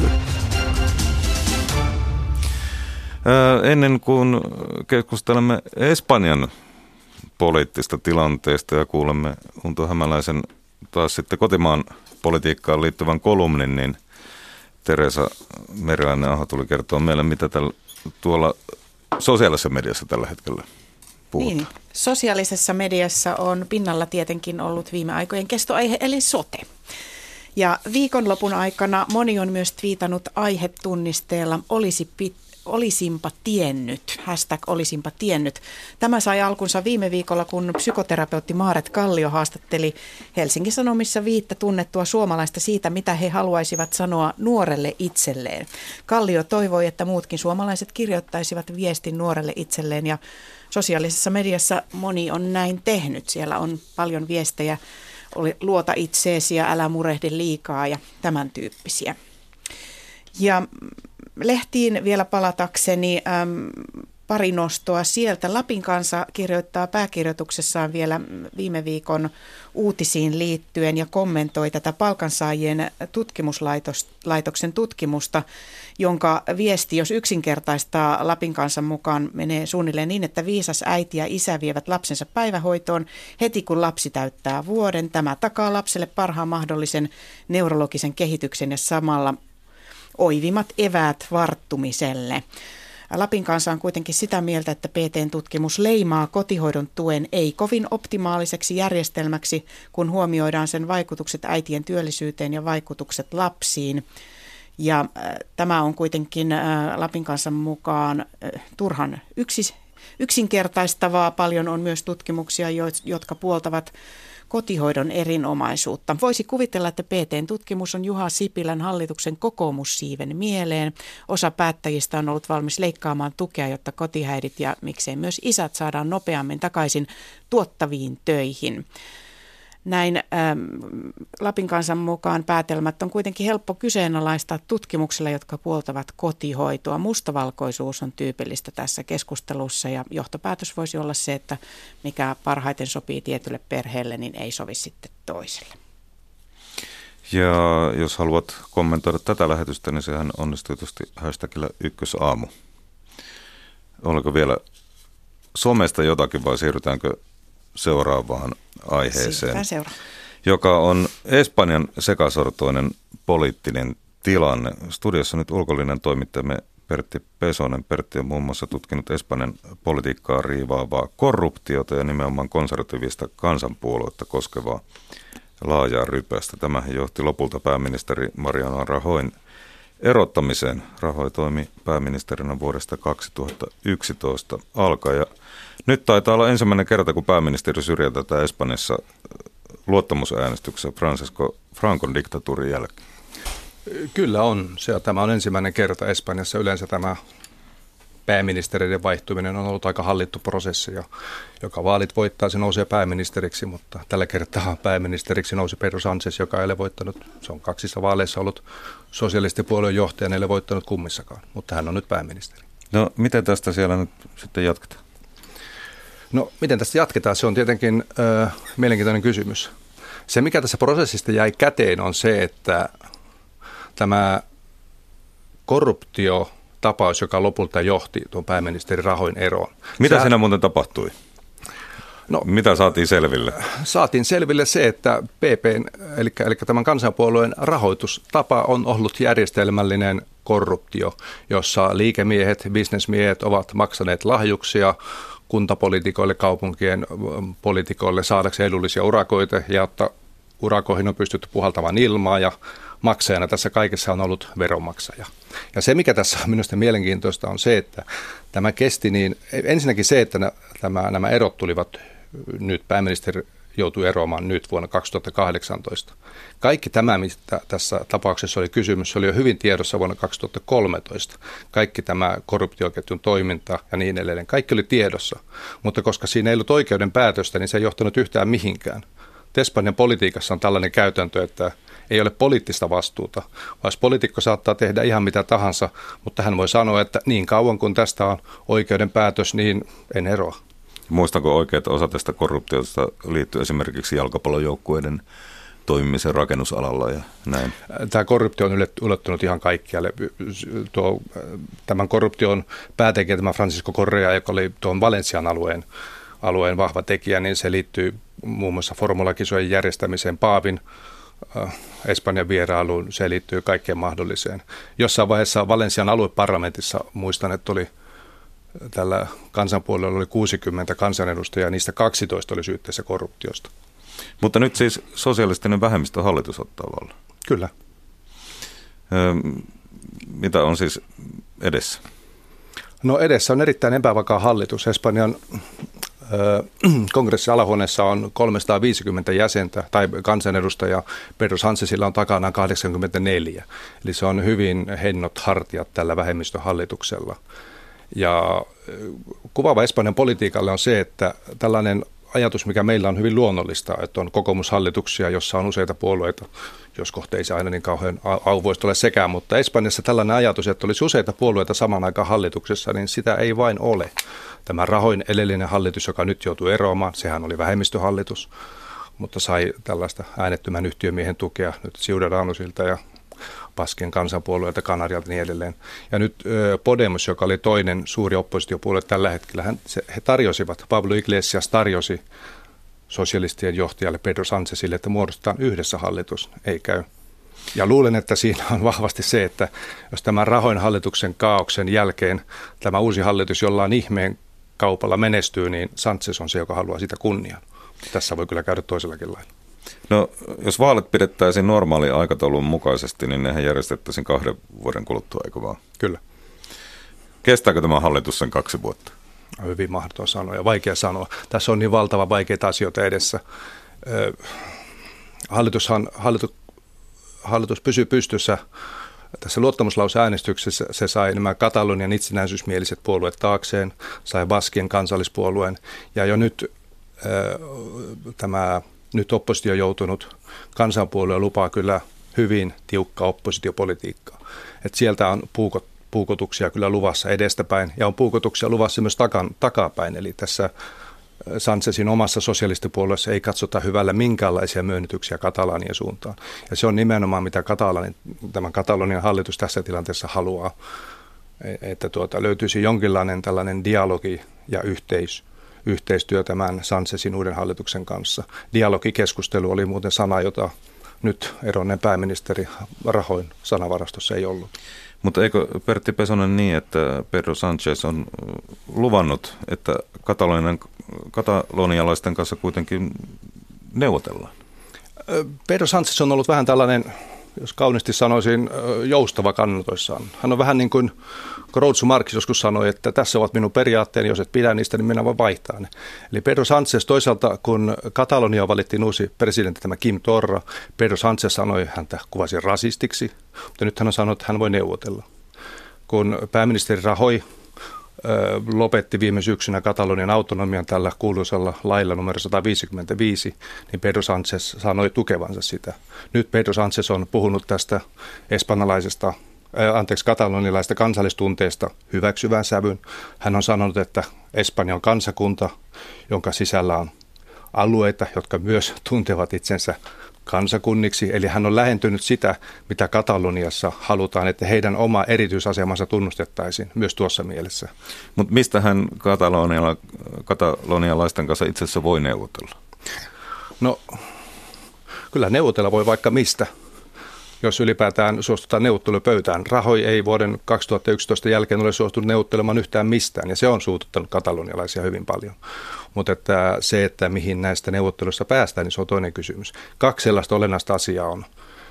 Speaker 1: Ennen kuin keskustelemme Espanjan poliittista tilanteesta ja kuulemme Unto Hämäläisen taas sitten kotimaan politiikkaan liittyvän kolumnin, niin Teresa Meriläinen-Aho tuli kertoa meille, mitä tällä, tuolla sosiaalisessa mediassa tällä hetkellä puhutaan. Niin,
Speaker 2: sosiaalisessa mediassa on pinnalla tietenkin ollut viime aikojen kestoaihe, eli sote. Ja viikonlopun aikana moni on myös twiitannut aihetunnisteella olisi pit- olisinpa tiennyt, hashtag olisinpa tiennyt. Tämä sai alkunsa viime viikolla, kun psykoterapeutti Maaret Kallio haastatteli Helsingin Sanomissa viittä tunnettua suomalaista siitä, mitä he haluaisivat sanoa nuorelle itselleen. Kallio toivoi, että muutkin suomalaiset kirjoittaisivat viestin nuorelle itselleen ja sosiaalisessa mediassa moni on näin tehnyt. Siellä on paljon viestejä, luota itseesi ja älä murehdi liikaa ja tämän tyyppisiä. Ja lehtiin vielä palatakseni äm, pari nostoa sieltä. Lapin Kansa kirjoittaa pääkirjoituksessaan vielä viime viikon uutisiin liittyen ja kommentoi tätä palkansaajien tutkimuslaitoksen tutkimusta, jonka viesti, jos yksinkertaistaa Lapin Kansan mukaan, menee suunnilleen niin, että viisas äiti ja isä vievät lapsensa päivähoitoon heti kun lapsi täyttää vuoden. Tämä takaa lapselle parhaan mahdollisen neurologisen kehityksen ja samalla oivimmat eväät varttumiselle. Lapin Kansa on kuitenkin sitä mieltä, että P T:n tutkimus leimaa kotihoidon tuen ei kovin optimaaliseksi järjestelmäksi, kun huomioidaan sen vaikutukset äitien työllisyyteen ja vaikutukset lapsiin. Ja äh, tämä on kuitenkin äh, Lapin kansan mukaan äh, turhan yksis, yksinkertaistavaa. Paljon on myös tutkimuksia, jo, jotka puoltavat kotihoidon erinomaisuutta. Voisi kuvitella, että P T:n tutkimus on Juha Sipilän hallituksen kokoomussiiven mieleen. Osa päättäjistä on ollut valmis leikkaamaan tukea, jotta kotihäidit ja miksei myös isät saadaan nopeammin takaisin tuottaviin töihin. Näin ähm, Lapin kansan mukaan päätelmät on kuitenkin helppo kyseenalaistaa tutkimuksilla, jotka puoltavat kotihoitoa. Mustavalkoisuus on tyypillistä tässä keskustelussa ja johtopäätös voisi olla se, että mikä parhaiten sopii tietylle perheelle, niin ei sovi sitten toiselle.
Speaker 1: Ja jos haluat kommentoida tätä lähetystä, niin sehän onnistuu tietysti hashtagillä ykkösaamu. Oliko vielä somesta jotakin vai siirrytäänkö seuraavaan aiheeseen, joka on Espanjan sekasortoinen poliittinen tilanne. Studiossa nyt ulkollinen toimittajamme Pertti Pesonen. Pertti on muun muassa tutkinut Espanjan politiikkaa riivaavaa korruptiota ja nimenomaan konservatiivista kansanpuoluetta koskevaa laajaa rypästä. Tämä johti lopulta pääministeri Mariano Rajoyn erottamiseen. Rajoy toimi pääministerinä vuodesta kaksituhattayksitoista alkaen ja nyt taitaa olla ensimmäinen kerta, kun pääministeri syrjäytetään Espanjassa luottamusäänestyksessä Francisco Francon diktatuurin jälkeen.
Speaker 7: Kyllä on. Se, tämä on ensimmäinen kerta Espanjassa. Yleensä tämä pääministeriiden vaihtuminen on ollut aika hallittu prosessi. Ja joka vaalit voittaa, se nousee pääministeriksi, mutta tällä kertaa pääministeriksi nousi Pedro Sánchez, joka ei ole voittanut. Se on kaksissa vaaleissa ollut sosialistipuolueen johtaja, ei ole voittanut kummissakaan, mutta hän on nyt pääministeri.
Speaker 1: No miten tästä siellä nyt sitten jatketaan?
Speaker 7: No miten tästä jatketaan, se on tietenkin äh, mielenkiintoinen kysymys. Se mikä tässä prosessista jäi käteen on se, että tämä korruptiotapaus, joka lopulta johti tuon pääministeri Rajoyn eroon.
Speaker 1: Mitä
Speaker 7: Sehän,
Speaker 1: siinä muuten tapahtui? No, mitä saatiin selville?
Speaker 7: Saatiin selville se, että P P:n, eli, eli tämän kansanpuolueen rahoitustapa on ollut järjestelmällinen korruptio, jossa liikemiehet, bisnesmiehet ovat maksaneet lahjuksia kuntapoliitikoille, kaupunkien poliitikoille saadakseen edullisia urakoita ja että urakoihin on pystytty puhaltamaan ilmaa ja maksajana tässä kaikessa on ollut veronmaksaja. Ja se, mikä tässä on minusta mielenkiintoista, on se, että tämä kesti niin, ensinnäkin se, että nämä, nämä erot tulivat nyt, pääministeri joutui eroamaan nyt vuonna kaksituhattakahdeksantoista. Kaikki tämä, mistä tässä tapauksessa oli kysymys, oli jo hyvin tiedossa vuonna kaksituhattakolmetoista. Kaikki tämä korruptioketjun toiminta ja niin edelleen, kaikki oli tiedossa, mutta koska siinä ei ollut oikeuden päätöstä, niin se ei johtanut yhtään mihinkään. Espanjan politiikassa on tällainen käytäntö, että ei ole poliittista vastuuta, vaan poliitikko saattaa tehdä ihan mitä tahansa, mutta hän voi sanoa, että niin kauan kuin tästä on oikeuden päätös, niin en eroa.
Speaker 1: Muistanko oikein, että osa tästä korruptiosta liittyy esimerkiksi jalkapallojoukkueiden toimimisen rakennusalalla ja näin?
Speaker 7: Tämä korruptio on ulottunut ihan kaikkialle. Tuo, tämän korruption päätekijä, tämä Francisco Correa, joka oli tuon Valencian alueen, alueen vahva tekijä, niin se liittyy muun muassa formulakisojen järjestämiseen, Paavin äh, Espanjan vierailuun, se liittyy kaikkeen mahdolliseen. Jossain vaiheessa Valencian alueparlamentissa, muistan, että oli tällä kansanpuolella oli kuusikymmentä kansanedustajaa, niistä kaksitoista oli syytteessä korruptiosta.
Speaker 1: Mutta nyt siis sosialistinen vähemmistöhallitus ottaa vallan.
Speaker 7: Kyllä.
Speaker 1: Öö, mitä on siis edessä?
Speaker 7: No edessä on erittäin epävakaa hallitus. Espanjan ö, kongressin alahuoneessa on kolmesataaviisikymmentä jäsentä tai kansanedustajaa. Pedro Sánchezilla on takanaan kahdeksankymmentäneljä. Eli se on hyvin hennot hartiat tällä vähemmistöhallituksella. Ja kuvaava Espanjan politiikalle on se, että tällainen ajatus, mikä meillä on hyvin luonnollista, että on kokoomushallituksia, jossa on useita puolueita, jos kohta ei se aina niin kauhean auvoista ole sekään, mutta Espanjassa tällainen ajatus, että olisi useita puolueita saman aikaan hallituksessa, niin sitä ei vain ole. Tämä Rajoyn edellinen hallitus, joka nyt joutuu eroamaan, sehän oli vähemmistöhallitus, mutta sai tällaista äänettömän yhtiömiehen tukea nyt Ciudadanosilta ja Baskien kansanpuolueelta, Kanarialta ja niin edelleen. Ja nyt Podemos, joka oli toinen suuri oppositiopuolue tällä hetkellä, hän, se, he tarjosivat, Pablo Iglesias tarjosi sosialistien johtajalle Pedro Sánchezille, että muodostetaan yhdessä hallitus, ei käy. Ja luulen, että siinä on vahvasti se, että jos tämän Rajoyn hallituksen kaaoksen jälkeen tämä uusi hallitus jollain ihmeen kaupalla menestyy, niin Sánchez on se, joka haluaa sitä kunnian. Tässä voi kyllä käydä toisellakin lailla.
Speaker 1: No, jos vaalit pidettäisiin normaaliin aikataulun mukaisesti, niin nehän järjestettäisiin kahden vuoden kuluttua, eikö vaan?
Speaker 7: Kyllä.
Speaker 1: Kestääkö tämä hallitus sen kaksi vuotta?
Speaker 7: Hyvin mahdoton sanoa ja vaikea sanoa. Tässä on niin valtavan vaikeita asioita edessä. Hallitushan, hallitus, hallitus pysyy pystyssä. Tässä luottamuslauseäänestyksessä se sai nämä Katalonian itsenäisyysmieliset puolueet taakseen, sai Baskien kansallispuolueen ja jo nyt tämä nyt oppositio joutunut kansanpuolue lupaa kyllä hyvin tiukkaa oppositiopolitiikkaa. Et sieltä on puukot, puukotuksia kyllä luvassa edestäpäin ja on puukotuksia luvassa myös takan, takapäin. Eli tässä Sanchezin omassa sosialistipuolueessa ei katsota hyvällä minkäänlaisia myönnytyksiä Katalanian suuntaan. Ja se on nimenomaan mitä Katalani, tämä Katalonian hallitus tässä tilanteessa haluaa, että tuota, löytyisi jonkinlainen tällainen dialogi ja yhteis, yhteistyö tämän Sanchezin uuden hallituksen kanssa. Dialogikeskustelu oli muuten sana, jota nyt eronneen pääministeri Rajoyn sanavarastossa ei ollut.
Speaker 1: Mutta eikö Pertti Pesonen niin, että Pedro Sánchez on luvannut, että katalonialaisten kanssa kuitenkin neuvotellaan?
Speaker 7: Pedro Sánchez on ollut vähän tällainen, jos kauniisti sanoisin, joustava kannatoissaan. Hän on vähän niin kuin Groucho Marx joskus sanoi, että tässä ovat minun periaatteeni, jos et pidä niistä, niin minä voin vaihtaa ne. Eli Pedro Sánchez toisaalta, kun Katalonia valittiin uusi presidentti, tämä Quim Torra, Pedro Sánchez sanoi, häntä kuvasi rasistiksi, mutta nyt hän on sanonut, että hän voi neuvotella. Kun pääministeri Rajoy lopetti viime syksynä Katalonian autonomian tällä kuuluisella lailla numero sata viisikymmentäviisi, niin Pedro Sánchez sanoi tukevansa sitä. Nyt Pedro Sánchez on puhunut tästä espanjalaisesta, äh, anteeksi, katalonialaisesta kansallistunteesta hyväksyvän sävyn. Hän on sanonut, että Espanja on kansakunta, jonka sisällä on alueita, jotka myös tuntevat itsensä kansakunniksi, eli hän on lähentynyt sitä, mitä Kataloniassa halutaan, että heidän oma erityisasemansa tunnustettaisiin myös tuossa mielessä.
Speaker 1: Mutta mistä hän kataloniala, katalonialaisten kanssa itse asiassa voi neuvotella?
Speaker 7: No, kyllä neuvotella voi vaikka mistä, jos ylipäätään suostutaan neuvottelupöytään. Rajoy ei vuoden kaksituhattayksitoista jälkeen ole suostunut neuvottelemaan yhtään mistään, ja se on suututtanut katalonialaisia hyvin paljon. Mutta että se, että mihin näistä neuvotteluista päästään, niin se on toinen kysymys. Kaksi sellaista olennaista asiaa on.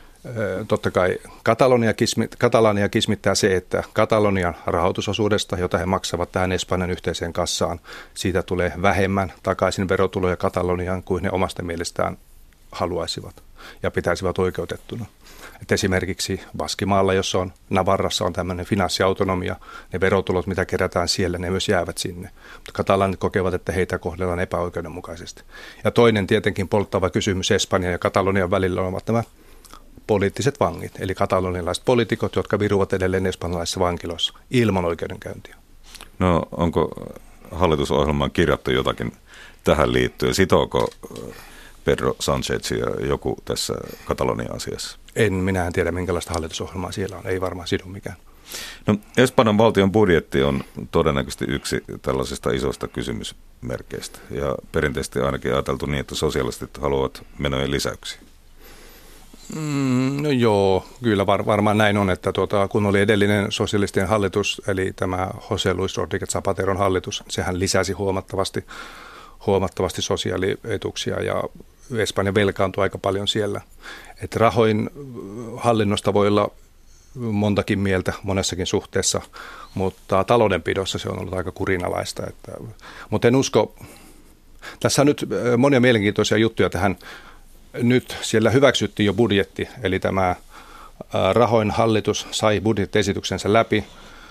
Speaker 7: Totta kai Katalonia, kismit, Katalania kismittää se, että Katalonian rahoitusosuudesta, jota he maksavat tähän Espanjan yhteiseen kassaan, siitä tulee vähemmän takaisin verotuloja Kataloniaan kuin ne omasta mielestään haluaisivat ja pitäisivät oikeutettuna. Et esimerkiksi Baskimaalla, jossa on Navarrassa on tämmöinen finanssiautonomia, ne verotulot, mitä kerätään siellä, ne myös jäävät sinne. Mutta katalanit kokevat, että heitä kohdellaan epäoikeudenmukaisesti. Ja toinen tietenkin polttava kysymys Espanjan ja Katalonian välillä ovat nämä poliittiset vangit, eli katalonialaiset poliitikot, jotka viruvat edelleen espanjalaisissa vankiloissa ilman oikeudenkäyntiä.
Speaker 1: No onko hallitusohjelmaan kirjattu jotakin tähän liittyen? Sitooko Pedro Sánchez joku tässä Katalonia-asiassa?
Speaker 7: En, minä en tiedä, minkälaista hallitusohjelmaa siellä on. Ei varmaan sido mikään.
Speaker 1: No, Espanjan valtion budjetti on todennäköisesti yksi tällaisista isoista kysymysmerkeistä. Ja perinteisesti ainakin ajateltu niin, että sosialistit haluavat menojen lisäyksiä.
Speaker 7: Mm, no joo, kyllä var, varmaan näin on, että tuota, kun oli edellinen sosialistien hallitus, eli tämä José Luis Rodríguez Zapateron hallitus, sehän lisäsi huomattavasti, huomattavasti sosiaalietuksia ja Espanja velkaantui aika paljon siellä. Että Rajoyn hallinnosta voi olla montakin mieltä monessakin suhteessa, mutta taloudenpidossa se on ollut aika kurinalaista. Että, mutta en usko, tässä on nyt monia mielenkiintoisia juttuja tähän. Nyt siellä hyväksyttiin jo budjetti, eli tämä Rajoyn hallitus sai budjettiesityksensä läpi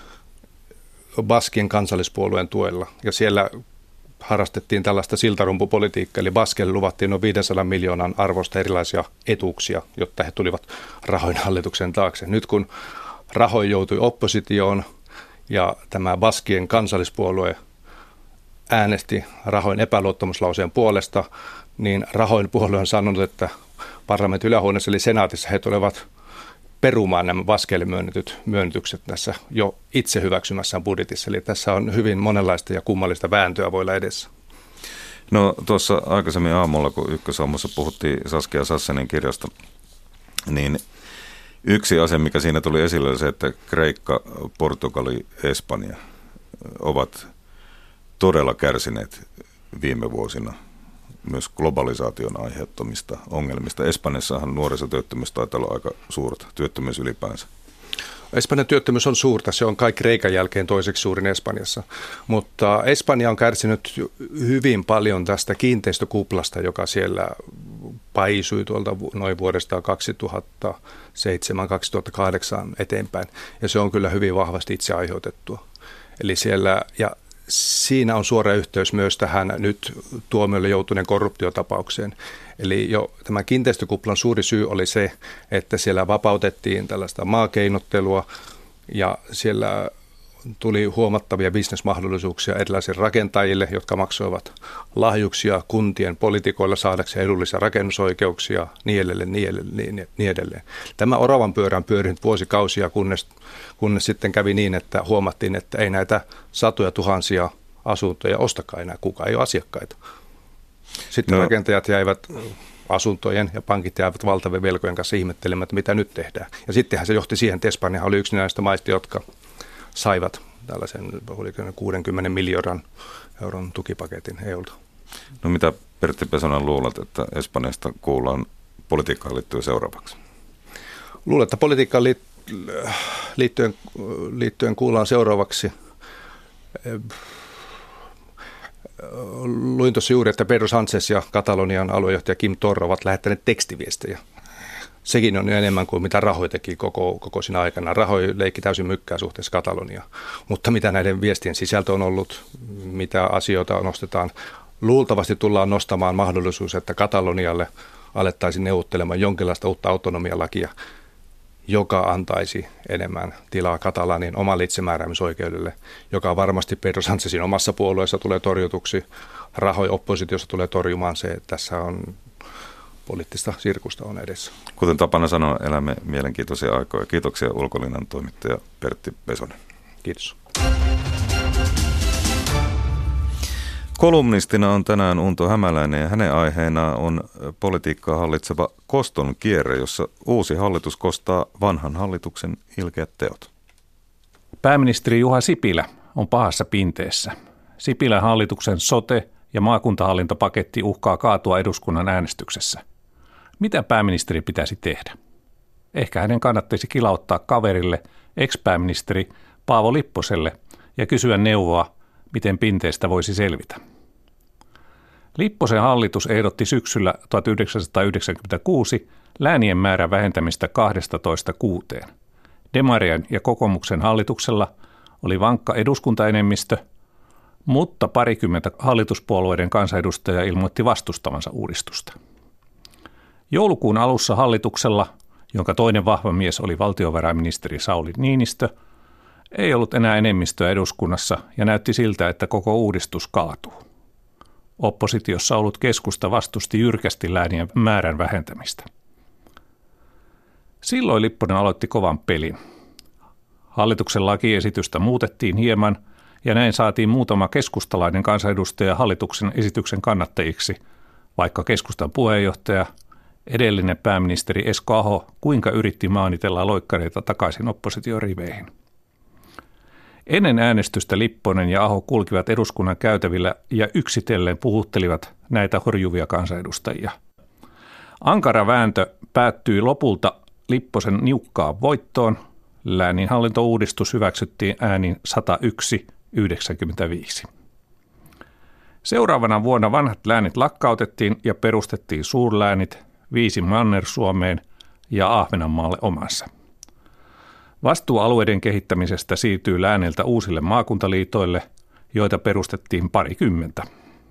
Speaker 7: Baskien kansallispuolueen tuella, ja siellä harrastettiin tällaista siltarumpupolitiikkaa, eli Baskelle luvattiin noin viisisataa miljoonan arvosta erilaisia etuuksia, jotta he tulivat Rajoyn hallituksen taakse. Nyt kun Rajoy joutui oppositioon ja tämä Baskien kansallispuolue äänesti Rajoyn epäluottamuslauseen puolesta, niin Rajoyn puolue on sanonut, että parlamentin ylähuoneessa eli senaatissa he tulevat perumaan nämä Baskeille myönnetyt myönnytykset tässä jo itse hyväksymässään budjetissa. Eli tässä on hyvin monenlaista ja kummallista vääntöä voi olla edessä.
Speaker 1: No tuossa aikaisemmin aamulla, kun Ykkösaamussa puhuttiin Saskia Sassenin kirjasta, niin yksi asia, mikä siinä tuli esille, oli se, että Kreikka, Portugali, Espanja ovat todella kärsineet viime vuosina myös globalisaation aiheuttamista ongelmista. Espanjassahan nuorisotyöttömyys taitaa olla aika suurta, työttömyys ylipäänsä.
Speaker 7: Espanjan työttömyys on suurta, se on kai Kreikan jälkeen toiseksi suurin Espanjassa, mutta Espanja on kärsinyt hyvin paljon tästä kiinteistökuplasta, joka siellä paisui tuolta noin vuodesta kaksituhattaseitsemän kaksituhattakahdeksan eteenpäin, ja se on kyllä hyvin vahvasti itse aiheutettua. Eli siellä, ja siinä on suora yhteys myös tähän nyt tuomiolle joutuneen korruptiotapaukseen. Eli jo tämän kiinteistökuplan suuri syy oli se, että siellä vapautettiin tällaista maakeinottelua ja siellä tuli huomattavia bisnesmahdollisuuksia erilaisille rakentajille, jotka maksoivat lahjuksia kuntien poliitikoilla saadakseen edullisia rakennusoikeuksia, niin edelleen, niin edelleen, niin edelleen. Tämä oravan pyörän pyörinyt vuosikausia, kunnes, kunnes sitten kävi niin, että huomattiin, että ei näitä satoja tuhansia asuntoja ostakaan enää, kukaan ei ole asiakkaita. Sitten no. rakentajat jäivät asuntojen ja pankit jäivät valtavien velkojen kanssa ihmettelemään, että mitä nyt tehdään. Ja sittenhän se johti siihen, että Espanja oli yksi näistä maista, jotka saivat tällaisen kuudenkymmenen miljoonan euron tukipaketin E U:lta.
Speaker 1: No mitä Pertti Pesonen luulet, että Espanjasta kuullaan politiikkaan liittyen seuraavaksi?
Speaker 7: Luulen, että politiikkaan liittyen, liittyen kuullaan seuraavaksi. Luin tuossa juuri, että Pedro Sánchez ja Katalonian aluejohtaja Quim Torra ovat lähettäneet tekstiviestejä. Sekin on enemmän kuin mitä Rajoy teki koko, koko siinä aikana. Rajoy leikki täysin mykkää suhteessa Kataloniaan. Mutta mitä näiden viestien sisältö on ollut, mitä asioita nostetaan, luultavasti tullaan nostamaan mahdollisuus, että Katalonialle alettaisiin neuvottelemaan jonkinlaista uutta autonomialakia, joka antaisi enemmän tilaa Katalanin omalle itsemääräämisoikeudelle, joka varmasti Pedro Sánchezin omassa puolueessa tulee torjutuksi. Rajoy oppositiossa tulee torjumaan se, että tässä on poliittista sirkusta on edessä.
Speaker 1: Kuten tapana sanoa, elämme mielenkiintoisia aikoja. Kiitoksia ulkolinjan toimittaja Pertti Pesonen.
Speaker 7: Kiitos.
Speaker 1: Kolumnistina on tänään Unto Hämäläinen ja hänen aiheenaan on politiikkaa hallitseva koston kierre, jossa uusi hallitus kostaa vanhan hallituksen ilkeät teot.
Speaker 8: Pääministeri Juha Sipilä on pahassa pinteessä. Sipilän hallituksen sote- ja maakuntahallintopaketti uhkaa kaatua eduskunnan äänestyksessä. Mitä pääministeri pitäisi tehdä? Ehkä hänen kannattaisi kilauttaa kaverille, ex-pääministeri Paavo Lipposelle ja kysyä neuvoa, miten pinteestä voisi selvitä. Lipposen hallitus ehdotti syksyllä tuhatyhdeksänsataayhdeksänkymmentäkuusi läänien määrän vähentämistä kaksitoista kuuteen. Demarien ja kokoomuksen hallituksella oli vankka eduskuntaenemmistö, mutta parikymmentä hallituspuolueiden kansanedustajaa ilmoitti vastustavansa uudistusta. Joulukuun alussa hallituksella, jonka toinen vahva mies oli valtiovarainministeri Sauli Niinistö, ei ollut enää enemmistöä eduskunnassa ja näytti siltä, että koko uudistus kaatuu. Oppositiossa ollut keskusta vastusti jyrkästi läänien määrän vähentämistä. Silloin Lipponen aloitti kovan pelin. Hallituksen lakiesitystä muutettiin hieman ja näin saatiin muutama keskustalainen kansanedustaja hallituksen esityksen kannattajiksi, vaikka keskustan puheenjohtaja, edellinen pääministeri Esko Aho, kuinka yritti maanitella loikkareita takaisin oppositioriveihin. Ennen äänestystä Lipponen ja Aho kulkivat eduskunnan käytävillä ja yksitellen puhuttelivat näitä horjuvia kansanedustajia. Ankara vääntö päättyi lopulta Lipposen niukkaan voittoon. Lääninhallintouudistus hyväksyttiin äänin sata yksi yhdeksänkymmentäviisi. Seuraavana vuonna vanhat läänit lakkautettiin ja perustettiin suurläänit, viisi Manner-Suomeen ja Ahvenanmaalle omansa. Vastuu alueiden kehittämisestä siirtyy lääniltä uusille maakuntaliitoille, joita perustettiin parikymmentä.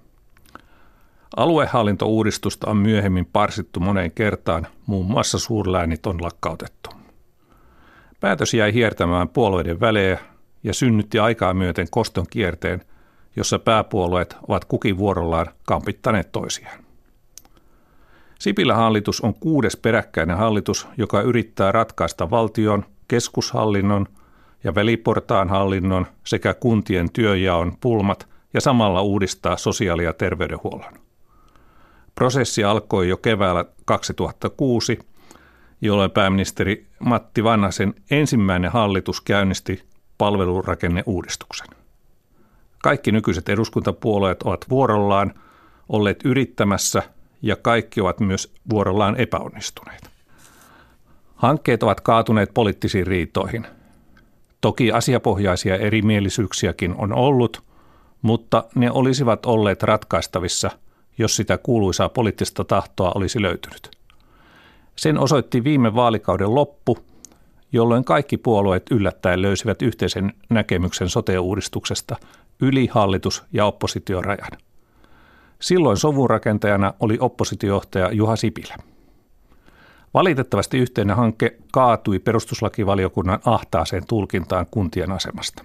Speaker 8: Aluehallintouudistusta on myöhemmin parsittu moneen kertaan, muun muassa suurläänit on lakkautettu. Päätös jäi hiertämään puolueiden välejä ja synnytti aikaa myöten koston kierteen, jossa pääpuolueet ovat kukin vuorollaan kampittaneet toisiaan. Sipilän hallitus on kuudes peräkkäinen hallitus, joka yrittää ratkaista valtion, keskushallinnon ja väliportaan hallinnon sekä kuntien työnjaon pulmat ja samalla uudistaa sosiaali- ja terveydenhuollon. Prosessi alkoi jo keväällä kaksituhattakuusi, jolloin pääministeri Matti Vanhasen ensimmäinen hallitus käynnisti palvelurakenneuudistuksen. Kaikki nykyiset eduskuntapuolueet ovat vuorollaan olleet yrittämässä ja kaikki ovat myös vuorollaan epäonnistuneet. Hankkeet ovat kaatuneet poliittisiin riitoihin. Toki asiapohjaisia erimielisyyksiäkin on ollut, mutta ne olisivat olleet ratkaistavissa, jos sitä kuuluisaa poliittista tahtoa olisi löytynyt. Sen osoitti viime vaalikauden loppu, jolloin kaikki puolueet yllättäen löysivät yhteisen näkemyksen sote-uudistuksesta yli hallitus- ja oppositiorajan. Silloin sovunrakentajana oli oppositiojohtaja Juha Sipilä. Valitettavasti yhteinen hanke kaatui perustuslakivaliokunnan ahtaaseen tulkintaan kuntien asemasta.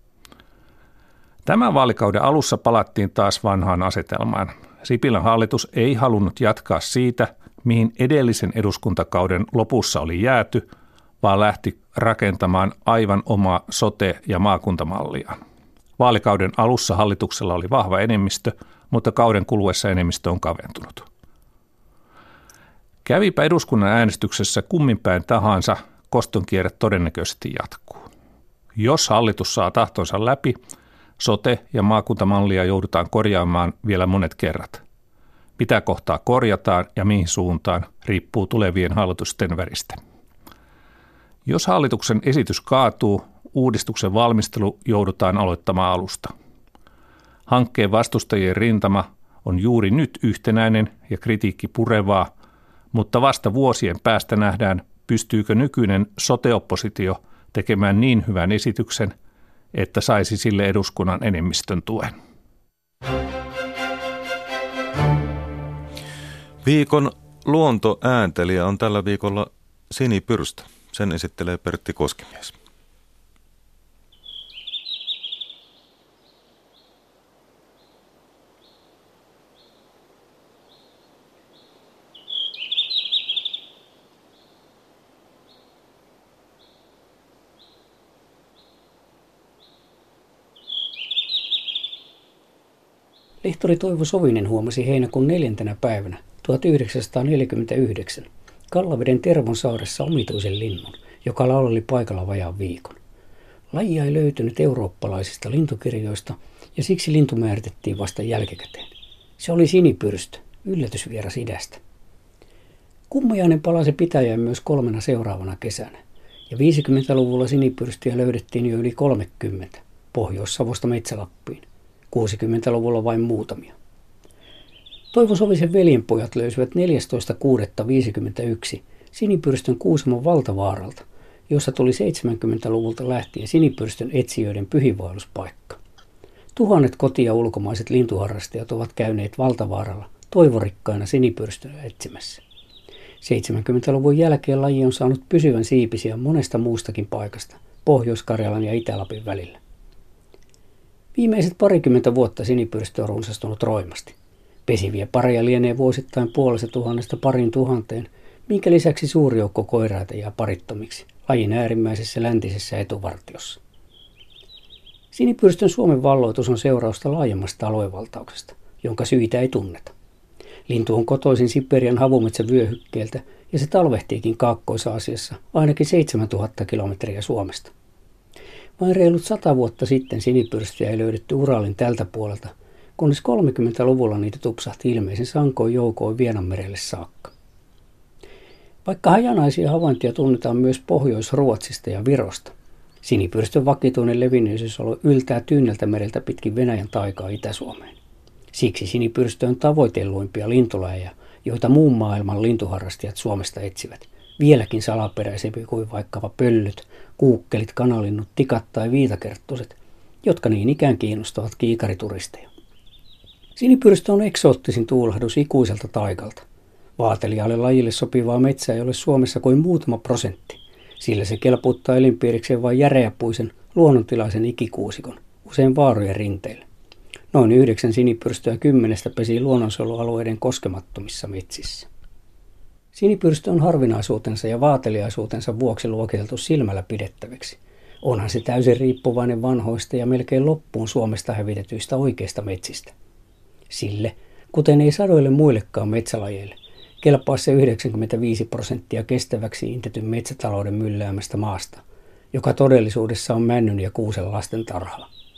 Speaker 8: Tämän vaalikauden alussa palattiin taas vanhaan asetelmaan. Sipilän hallitus ei halunnut jatkaa siitä, mihin edellisen eduskuntakauden lopussa oli jääty, vaan lähti rakentamaan aivan omaa sote- ja maakuntamallia. Vaalikauden alussa hallituksella oli vahva enemmistö, mutta kauden kuluessa enemmistö on kaventunut. Kävipä eduskunnan äänestyksessä kumminpäin tahansa, kostonkierre todennäköisesti jatkuu. Jos hallitus saa tahtonsa läpi, sote- ja maakuntamallia joudutaan korjaamaan vielä monet kerrat. Mitä kohtaa korjataan ja mihin suuntaan, riippuu tulevien hallitusten väristä. Jos hallituksen esitys kaatuu, uudistuksen valmistelu joudutaan aloittamaan alusta. Hankkeen vastustajien rintama on juuri nyt yhtenäinen ja kritiikki purevaa, mutta vasta vuosien päästä nähdään, pystyykö nykyinen sote-oppositio tekemään niin hyvän esityksen, että saisi sille eduskunnan enemmistön tuen.
Speaker 1: Viikon luontoääntelijä on tällä viikolla sinipyrstö. Sen esittelee Pertti Koskimies.
Speaker 9: Lehtori Toivo Sovinen huomasi heinäkuun neljäntenä päivänä tuhatyhdeksänsataaneljäkymmentäyhdeksän Kallaveden Tervonsaaressa omituisen linnun, joka lauleli paikalla vajaan viikon. Lajia ei löytynyt eurooppalaisista lintukirjoista ja siksi lintu määritettiin vasta jälkikäteen. Se oli sinipyrstö, yllätysvieras idästä. Kummajainen palasi pitäjään myös kolmena seuraavana kesänä ja viisikymmentäluvulla sinipyrstöjä löydettiin jo yli kolmekymmentä, Pohjois-Savosta Metsälappiin. kuusikymmentäluvulla vain muutamia. Toivo Sovisen veljenpojat löysivät neljästoista kuudetta viisikymmentäyksi sinipyrstön Kuusamon Valtavaaralta, jossa tuli seitsemänkymmentäluvulta lähtien sinipyrstön etsijöiden pyhiinvaelluspaikka. Tuhannet koti- ja ulkomaiset lintuharrastajat ovat käyneet Valtavaaralla toivorikkaina sinipyrstöä etsimässä. seitsemänkymmentäluvun jälkeen laji on saanut pysyvän siipisiä monesta muustakin paikasta, Pohjois-Karjalan ja Itä-Lapin välillä. Viimeiset parikymmentä vuotta sinipyrstö on runsastunut roimasti. Pesiviä pareja lienee vuosittain puolesta tuhannesta parin tuhanteen, minkä lisäksi suuri joukko koiraita jää parittomiksi lajin äärimmäisessä läntisessä etuvartiossa. Sinipyrstön Suomen valloitus on seurausta laajemmasta aluevaltauksesta, jonka syitä ei tunneta. Lintu on kotoisin Siperian havumetsävyöhykkeeltä ja se talvehtiikin Kaakkois-Aasiassa ainakin seitsemäntuhatta kilometriä Suomesta. Vain reilut sata vuotta sitten sinipyrstöjä ei löydetty Uralin tältä puolelta, kunnes kolmekymmentäluvulla niitä tupsahti ilmeisen sankoin joukoin Vienanmerelle saakka. Vaikka hajanaisia havaintoja tunnetaan myös Pohjois-Ruotsista ja Virosta, sinipyrstön vakituinen levinneisyysalo yltää Tyyneltä mereltä pitkin Venäjän taikaa Itä-Suomeen. Siksi sinipyrstö on tavoitelluimpia lintulajeja, joita muun maailman lintuharrastajat Suomesta etsivät, vieläkin salaperäisempi kuin vaikkapa pöllyt, kuukkelit, kanalinnut, tikat tai viitakerttuset, jotka niin ikään kiinnostavat kiikarituristeja. Sinipyrstö on eksoottisin tuulahdus ikuiselta taikalta. Vaateliaalle lajille sopivaa metsää ei ole Suomessa kuin muutama prosentti, sillä se kelpuuttaa elinpiirikseen vain järeäpuisen, luonnontilaisen ikikuusikon, usein vaarojen rinteillä. Noin yhdeksän sinipyrstöä kymmenestä pesii luonnonsuojelualueiden koskemattomissa metsissä. Sinipyrstö on harvinaisuutensa ja vaateliaisuutensa vuoksi luokiteltu silmällä pidettäväksi. Onhan se täysin riippuvainen vanhoista ja melkein loppuun Suomesta hävitetyistä oikeista metsistä. Sille, kuten ei sadoille muillekaan metsälajeille, kelpaa se yhdeksänkymmentäviisi prosenttia kestäväksi intetyn metsätalouden mylläämästä maasta, joka todellisuudessa on männyn ja kuusen lasten tarhaa.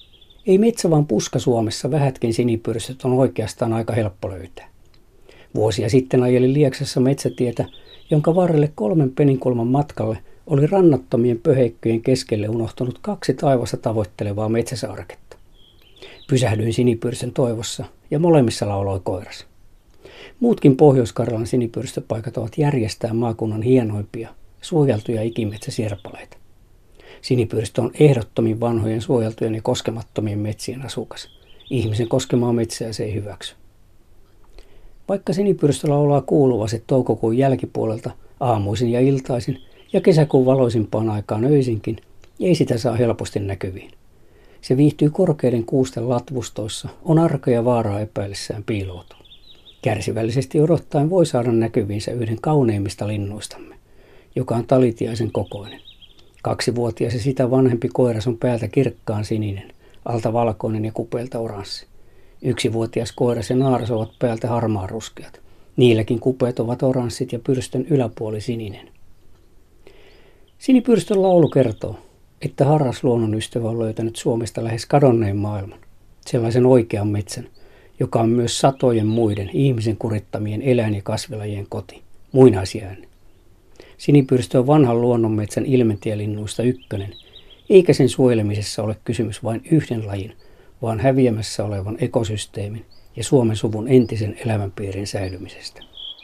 Speaker 9: Ei metsä vaan puska Suomessa, vähätkin sinipyrstöt on oikeastaan aika helppo löytää. Vuosia sitten ajelin Lieksassa metsätietä, jonka varrelle kolmen peninkulman matkalle oli rannattomien pöheikköjen keskelle unohtunut kaksi taivasta tavoittelevaa metsäsaaraketta. Pysähdyin sinipyrstön toivossa ja molemmissa lauloi koiras. Muutkin Pohjois-Karjalan sinipyrstöpaikat ovat järjestää maakunnan hienoimpia, suojeltuja ikimetsäsirpaleita. Sinipyrstö on ehdottomin vanhojen suojeltujen ja koskemattomien metsien asukas. Ihmisen koskemaa metsää se ei hyväksy. Vaikka sinipyrstö laulaa kuuluvasti toukokuun jälkipuolelta aamuisin ja iltaisin ja kesäkuun valoisimpaan aikaan öisinkin, ei sitä saa helposti näkyviin. Se viihtyy korkeiden kuusten latvustoissa, on arka ja vaaraa epäillessään piiloutuu. Kärsivällisesti odottaen voi saada näkyviinsä yhden kauneimmista linnuistamme, joka on talitiaisen kokoinen. Kaksivuotias ja sitä vanhempi koiras on päältä kirkkaan sininen, alta valkoinen ja kupeelta oranssi. Yksivuotias koiras ja naaras ovat päältä harmaan ruskeat. Niilläkin kupeet ovat oranssit ja pyrstön yläpuoli sininen. Sinipyrstön laulu kertoo, että harras luonnonystävä on löytänyt Suomesta lähes kadonneen maailman, sellaisen oikean metsän, joka on myös satojen muiden ihmisen kurittamien eläin- ja kasvilajien koti, muinaisjäänne. Sinipyrstö on vanhan luonnonmetsän ilmentielinnuista ykkönen, eikä sen suojelemisessa ole kysymys vain yhden lajin, vaan häviämässä olevan ekosysteemin ja Suomen suvun entisen elämänpiirin säilymisestä.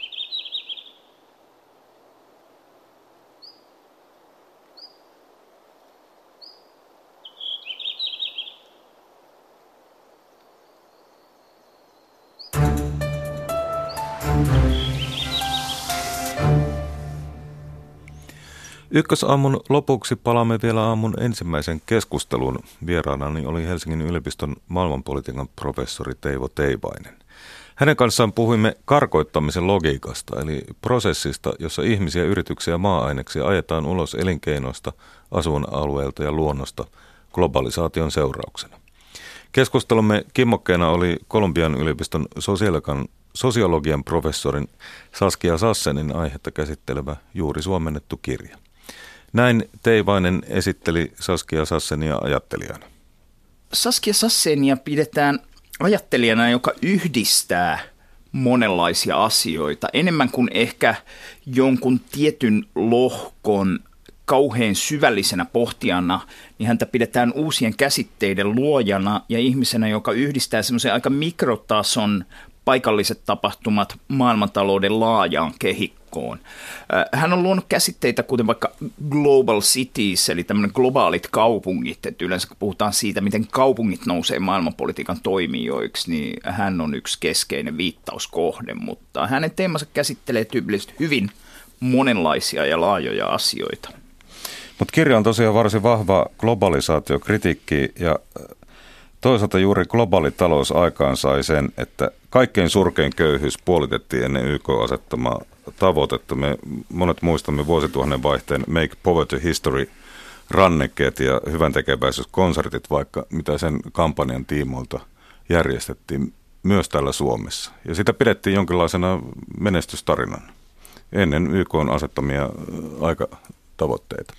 Speaker 1: Ykkösaamun lopuksi palaamme vielä aamun ensimmäisen keskustelun. Vieraanani oli Helsingin yliopiston maailmanpolitiikan professori Teivo Teivainen. Hänen kanssaan puhuimme karkoittamisen logiikasta, eli prosessista, jossa ihmisiä, yrityksiä ja maa-aineksia ajetaan ulos elinkeinoista, asuinalueelta ja luonnosta globalisaation seurauksena. Keskustelumme kimmokkeena oli Kolumbian yliopiston sosiologian, sosiologian professorin Saskia Sassenin aihetta käsittelevä juuri suomennettu kirja. Näin Teivainen esitteli Saskia Sassenia ajattelijana.
Speaker 4: Saskia Sassenia pidetään ajattelijana, joka yhdistää monenlaisia asioita. Enemmän kuin ehkä jonkun tietyn lohkon kauhean syvällisenä pohtijana, niin häntä pidetään uusien käsitteiden luojana ja ihmisenä, joka yhdistää semmoisen aika mikrotason paikalliset tapahtumat maailmantalouden laajaan kehikkoon. Hän on luonut käsitteitä kuten vaikka global cities, eli tämmöinen globaalit kaupungit, että yleensä kun puhutaan siitä, miten kaupungit nousee maailmanpolitiikan toimijoiksi, niin hän on yksi keskeinen viittauskohde, mutta hänen teemansa käsittelee tyypillisesti hyvin monenlaisia ja laajoja asioita.
Speaker 1: Mutta kirja on tosiaan varsin vahva globalisaatiokritiikki ja toisaalta juuri globaali talous aikaan sai sen, että kaikkein surkein köyhyys puolitettiin ennen Y K-asettamaa tavoitetta. Me monet muistamme vuosituhannen vaihteen Make Poverty History -rannekkeet ja hyväntekeväisyyskonsertit, vaikka mitä sen kampanjan tiimoilta järjestettiin myös täällä Suomessa. Ja sitä pidettiin jonkinlaisena menestystarinan ennen Y K:n asettamia aikatavoitteita.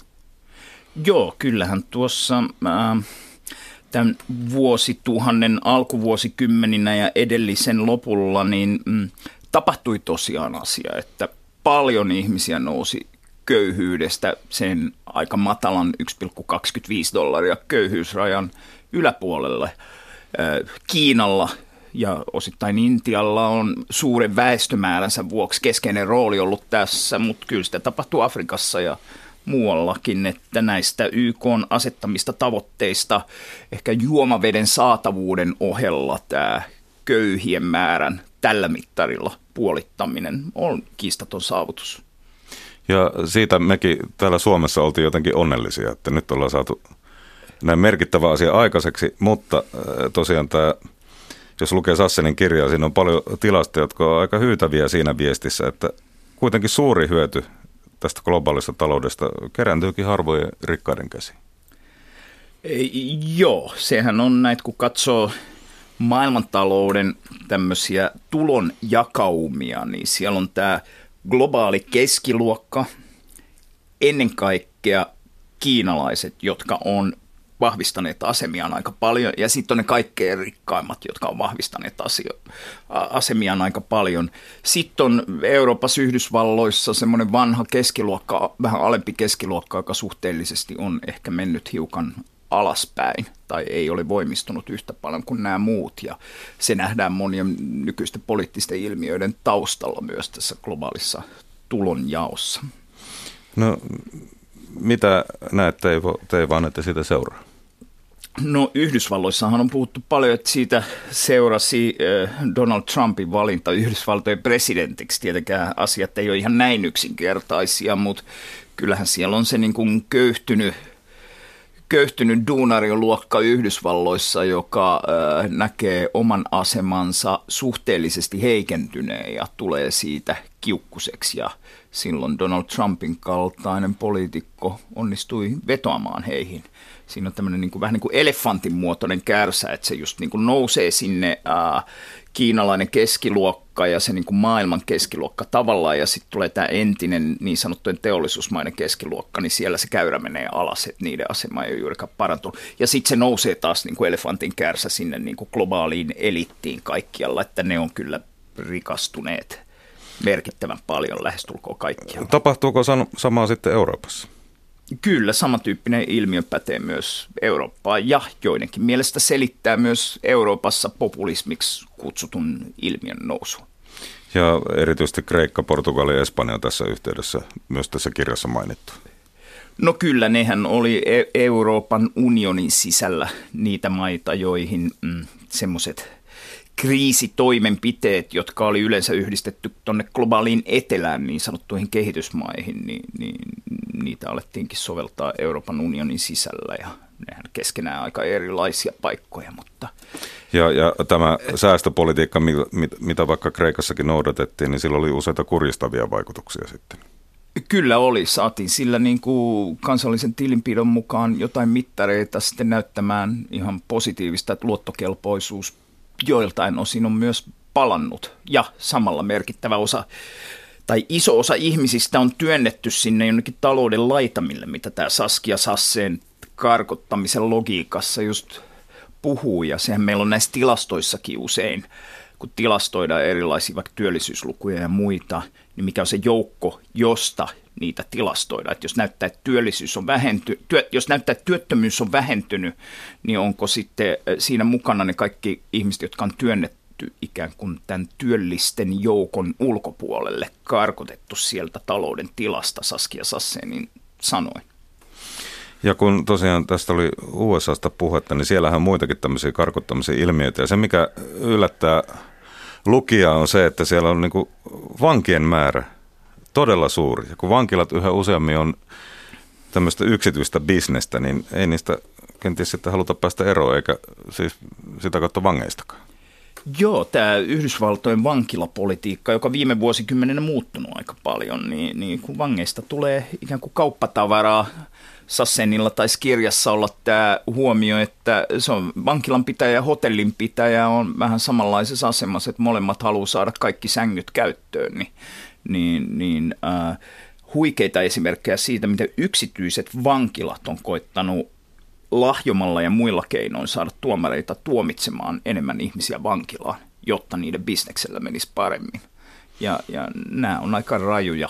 Speaker 4: Joo, kyllähän tuossa Äh... tämän vuosituhannen alkuvuosikymmeninä ja edellisen lopulla niin mm, tapahtui tosiaan asia, että paljon ihmisiä nousi köyhyydestä sen aika matalan yksi pilkku kaksikymmentäviisi dollaria köyhyysrajan yläpuolelle. Kiinalla ja osittain Intialla on suuren väestömääränsä vuoksi keskeinen rooli ollut tässä, mutta kyllä sitä tapahtuu Afrikassa ja muuallakin, että näistä Y K:n asettamista tavoitteista ehkä juomaveden saatavuuden ohella tämä köyhien määrän tällä mittarilla puolittaminen on kiistaton saavutus.
Speaker 1: Ja siitä mekin täällä Suomessa oltiin jotenkin onnellisia, että nyt ollaan saatu näin merkittävä asia aikaiseksi, mutta tosiaan tämä, jos lukee Sassenin kirjaa, siinä on paljon tilastoja, jotka on aika hyytäviä siinä viestissä, että kuitenkin suuri hyöty tästä globaalista taloudesta kerääntyykin harvojen rikkaiden käsiin.
Speaker 4: Joo, sehän on näitä, kun katsoo maailmantalouden tämmöisiä tulonjakaumia, niin siellä on tämä globaali keskiluokka, ennen kaikkea kiinalaiset, jotka on vahvistaneet asemiaan aika paljon, ja sitten on ne kaikkein rikkaimmat, jotka on vahvistaneet asio- asemiaan aika paljon. Sitten on Euroopassa, Yhdysvalloissa semmoinen vanha keskiluokka, vähän alempi keskiluokka, joka suhteellisesti on ehkä mennyt hiukan alaspäin tai ei ole voimistunut yhtä paljon kuin nämä muut, ja se nähdään monien nykyisten poliittisten ilmiöiden taustalla myös tässä globaalissa tulonjaossa.
Speaker 1: No, mitä näet Teivo, Teivaan, että siitä seuraa?
Speaker 4: No Yhdysvalloissahan on puhuttu paljon, että siitä seurasi äh, Donald Trumpin valinta Yhdysvaltojen presidentiksi. Tietenkään asiat ei ole ihan näin yksinkertaisia, mutta kyllähän siellä on se niin kuin köyhtynyt, köyhtynyt duunariluokka Yhdysvalloissa, joka äh, näkee oman asemansa suhteellisesti heikentyneen ja tulee siitä kiukkuseksi. Ja silloin Donald Trumpin kaltainen poliitikko onnistui vetoamaan heihin. Siinä on tämmöinen niin kuin, vähän niin kuin elefantin muotoinen kärsä, että se just niin kuin nousee sinne ää, kiinalainen keskiluokka ja se niin kuin maailman keskiluokka tavallaan, ja sitten tulee tämä entinen niin sanottujen teollisuusmainen keskiluokka, niin siellä se käyrä menee alas, että niiden asema ei ole juurikaan parantunut. Ja sitten se nousee taas niin kuin elefantin kärsä sinne niin kuin globaaliin elittiin kaikkialla, että ne on kyllä rikastuneet merkittävän paljon lähestulkoon kaikkialla.
Speaker 1: Tapahtuuko samaa sitten Euroopassa?
Speaker 4: Kyllä, samantyyppinen ilmiö pätee myös Eurooppaan ja joidenkin mielestä selittää myös Euroopassa populismiksi kutsutun ilmiön nousun.
Speaker 1: Ja erityisesti Kreikka, Portugali ja Espanja on tässä yhteydessä myös tässä kirjassa mainittu.
Speaker 4: No kyllä, nehän oli Euroopan unionin sisällä niitä maita, joihin mm, semmoiset kriisitoimenpiteet, jotka oli yleensä yhdistetty tuonne globaaliin etelään, niin sanottuihin kehitysmaihin, niin, niin niitä alettiinkin soveltaa Euroopan unionin sisällä, ja nehän keskenään aika erilaisia paikkoja. Mutta
Speaker 1: Ja, ja tämä säästöpolitiikka, mitä vaikka Kreikassakin noudatettiin, niin sillä oli useita kurjistavia vaikutuksia sitten.
Speaker 4: Kyllä oli. Saatiin sillä niin kuin kansallisen tilinpidon mukaan jotain mittareita sitten näyttämään ihan positiivista, että luottokelpoisuus joiltain osin on myös palannut, ja samalla merkittävä osa tai iso osa ihmisistä on työnnetty sinne jonnekin talouden laitamille, mitä tämä Saskia Sassen karkottamisen logiikassa just puhuu, ja sehän meillä on näissä tilastoissakin usein, kun tilastoidaan erilaisia vaikka työllisyyslukuja ja muita, niin mikä on se joukko, josta niitä tilastoidaan. Että jos näyttää, että työllisyys on vähenty, työ, jos näyttää, että työttömyys on vähentynyt, niin onko sitten siinä mukana ne kaikki ihmiset, jotka on työnnetty ikään kuin tämän työllisten joukon ulkopuolelle, karkotettu sieltä talouden tilasta, Saskia Sassenin sanoi.
Speaker 1: Ja kun tosiaan tästä oli U S A:sta puhetta, niin siellähän on muitakin tämmöisiä karkottamisia ilmiöitä. Ja se, mikä yllättää lukijaa, on se, että siellä on niin kuin vankien määrä todella suuri. Ja kun vankilat yhä useammin on tämmöistä yksityistä bisnestä, niin ei niistä kenties sitten haluta päästä eroon, eikä siis sitä kautta vangeistakaan.
Speaker 4: Joo, tämä Yhdysvaltojen vankilapolitiikka, joka viime vuosikymmenenä muuttunut aika paljon, niin, niin kun vangeista tulee ikään kuin kauppatavaraa. Sassenilla taisi kirjassa olla tämä huomio, että se on vankilanpitäjä ja hotellinpitäjä on vähän samanlaisessa asemassa, että molemmat haluaa saada kaikki sängyt käyttöön, niin, niin, niin äh, huikeita esimerkkejä siitä, miten yksityiset vankilat on koittanut lahjomalla ja muilla keinoin saada tuomareita tuomitsemaan enemmän ihmisiä vankilaan, jotta niiden bisneksellä menisi paremmin. Ja, ja nämä on aika rajuja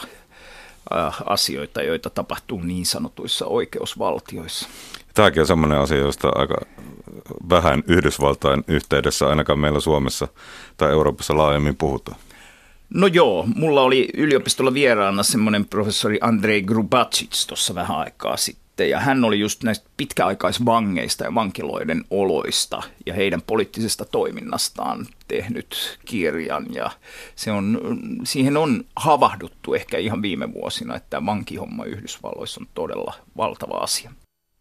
Speaker 4: asioita, joita tapahtuu niin sanotuissa oikeusvaltioissa.
Speaker 1: Tämäkin on sellainen asia, josta aika vähän Yhdysvaltain yhteydessä, ainakaan meillä Suomessa tai Euroopassa laajemmin puhutaan.
Speaker 4: No joo, mulla oli yliopistolla vieraana semmoinen professori Andrei Grubacic tuossa vähän aikaa sitten, ja hän oli just näistä pitkäaikaisvangeista ja vankiloiden oloista ja heidän poliittisesta toiminnastaan tehnyt kirjan, ja se on, siihen on havahduttu ehkä ihan viime vuosina, että tämä vankihomma Yhdysvalloissa on todella valtava asia.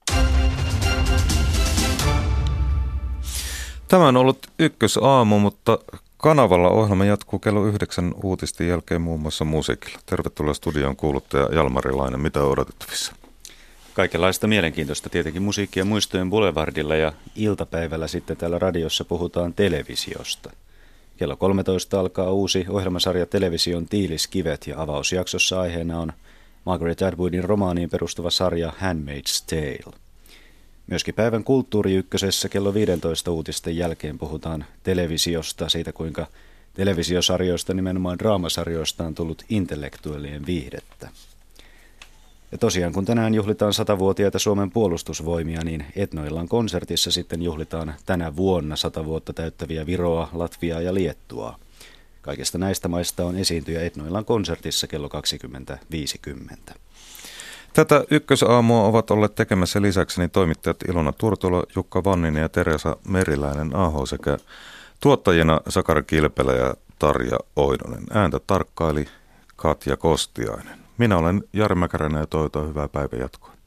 Speaker 1: Tämä on ollut Ykkösaamu, mutta kanavalla ohjelma jatkuu kello yhdeksän uutisten jälkeen muun muassa musiikilla. Tervetuloa studioon kuuluttaja Jalmari Laine. Mitä on odotettavissa?
Speaker 10: Kaikenlaista mielenkiintoista tietenkin musiikkia muistojen boulevardilla, ja iltapäivällä sitten täällä radiossa puhutaan televisiosta. Kello kolmetoista alkaa uusi ohjelmasarja Television tiiliskivet, ja avausjaksossa aiheena on Margaret Atwoodin romaaniin perustuva sarja Handmaid's Tale. Myöskin päivän Kulttuuri Ykkösessä kello viisitoista uutisten jälkeen puhutaan televisiosta, siitä kuinka televisiosarjoista, nimenomaan draamasarjoista, on tullut intellektuellien viihdettä. Ja tosiaan, kun tänään juhlitaan satavuotiaita Suomen puolustusvoimia, niin Etnoillan konsertissa sitten juhlitaan tänä vuonna sata vuotta täyttäviä Viroa, Latviaa ja Liettuaa. Kaikista näistä maista on esiintyjä Etnoillan konsertissa kello kaksikymmentä viisikymmentä.
Speaker 1: Tätä ykkösaamua ovat olleet tekemässä lisäkseni toimittajat Ilona Turtola, Jukka Vanninen ja Teresa Meriläinen-aho sekä tuottajina Sakari Kilpelä ja Tarja Oinonen. Ääntä tarkkaili Katja Kostiainen. Minä olen Jari Mäkäräinen ja toivotan hyvää päivänjatkoa.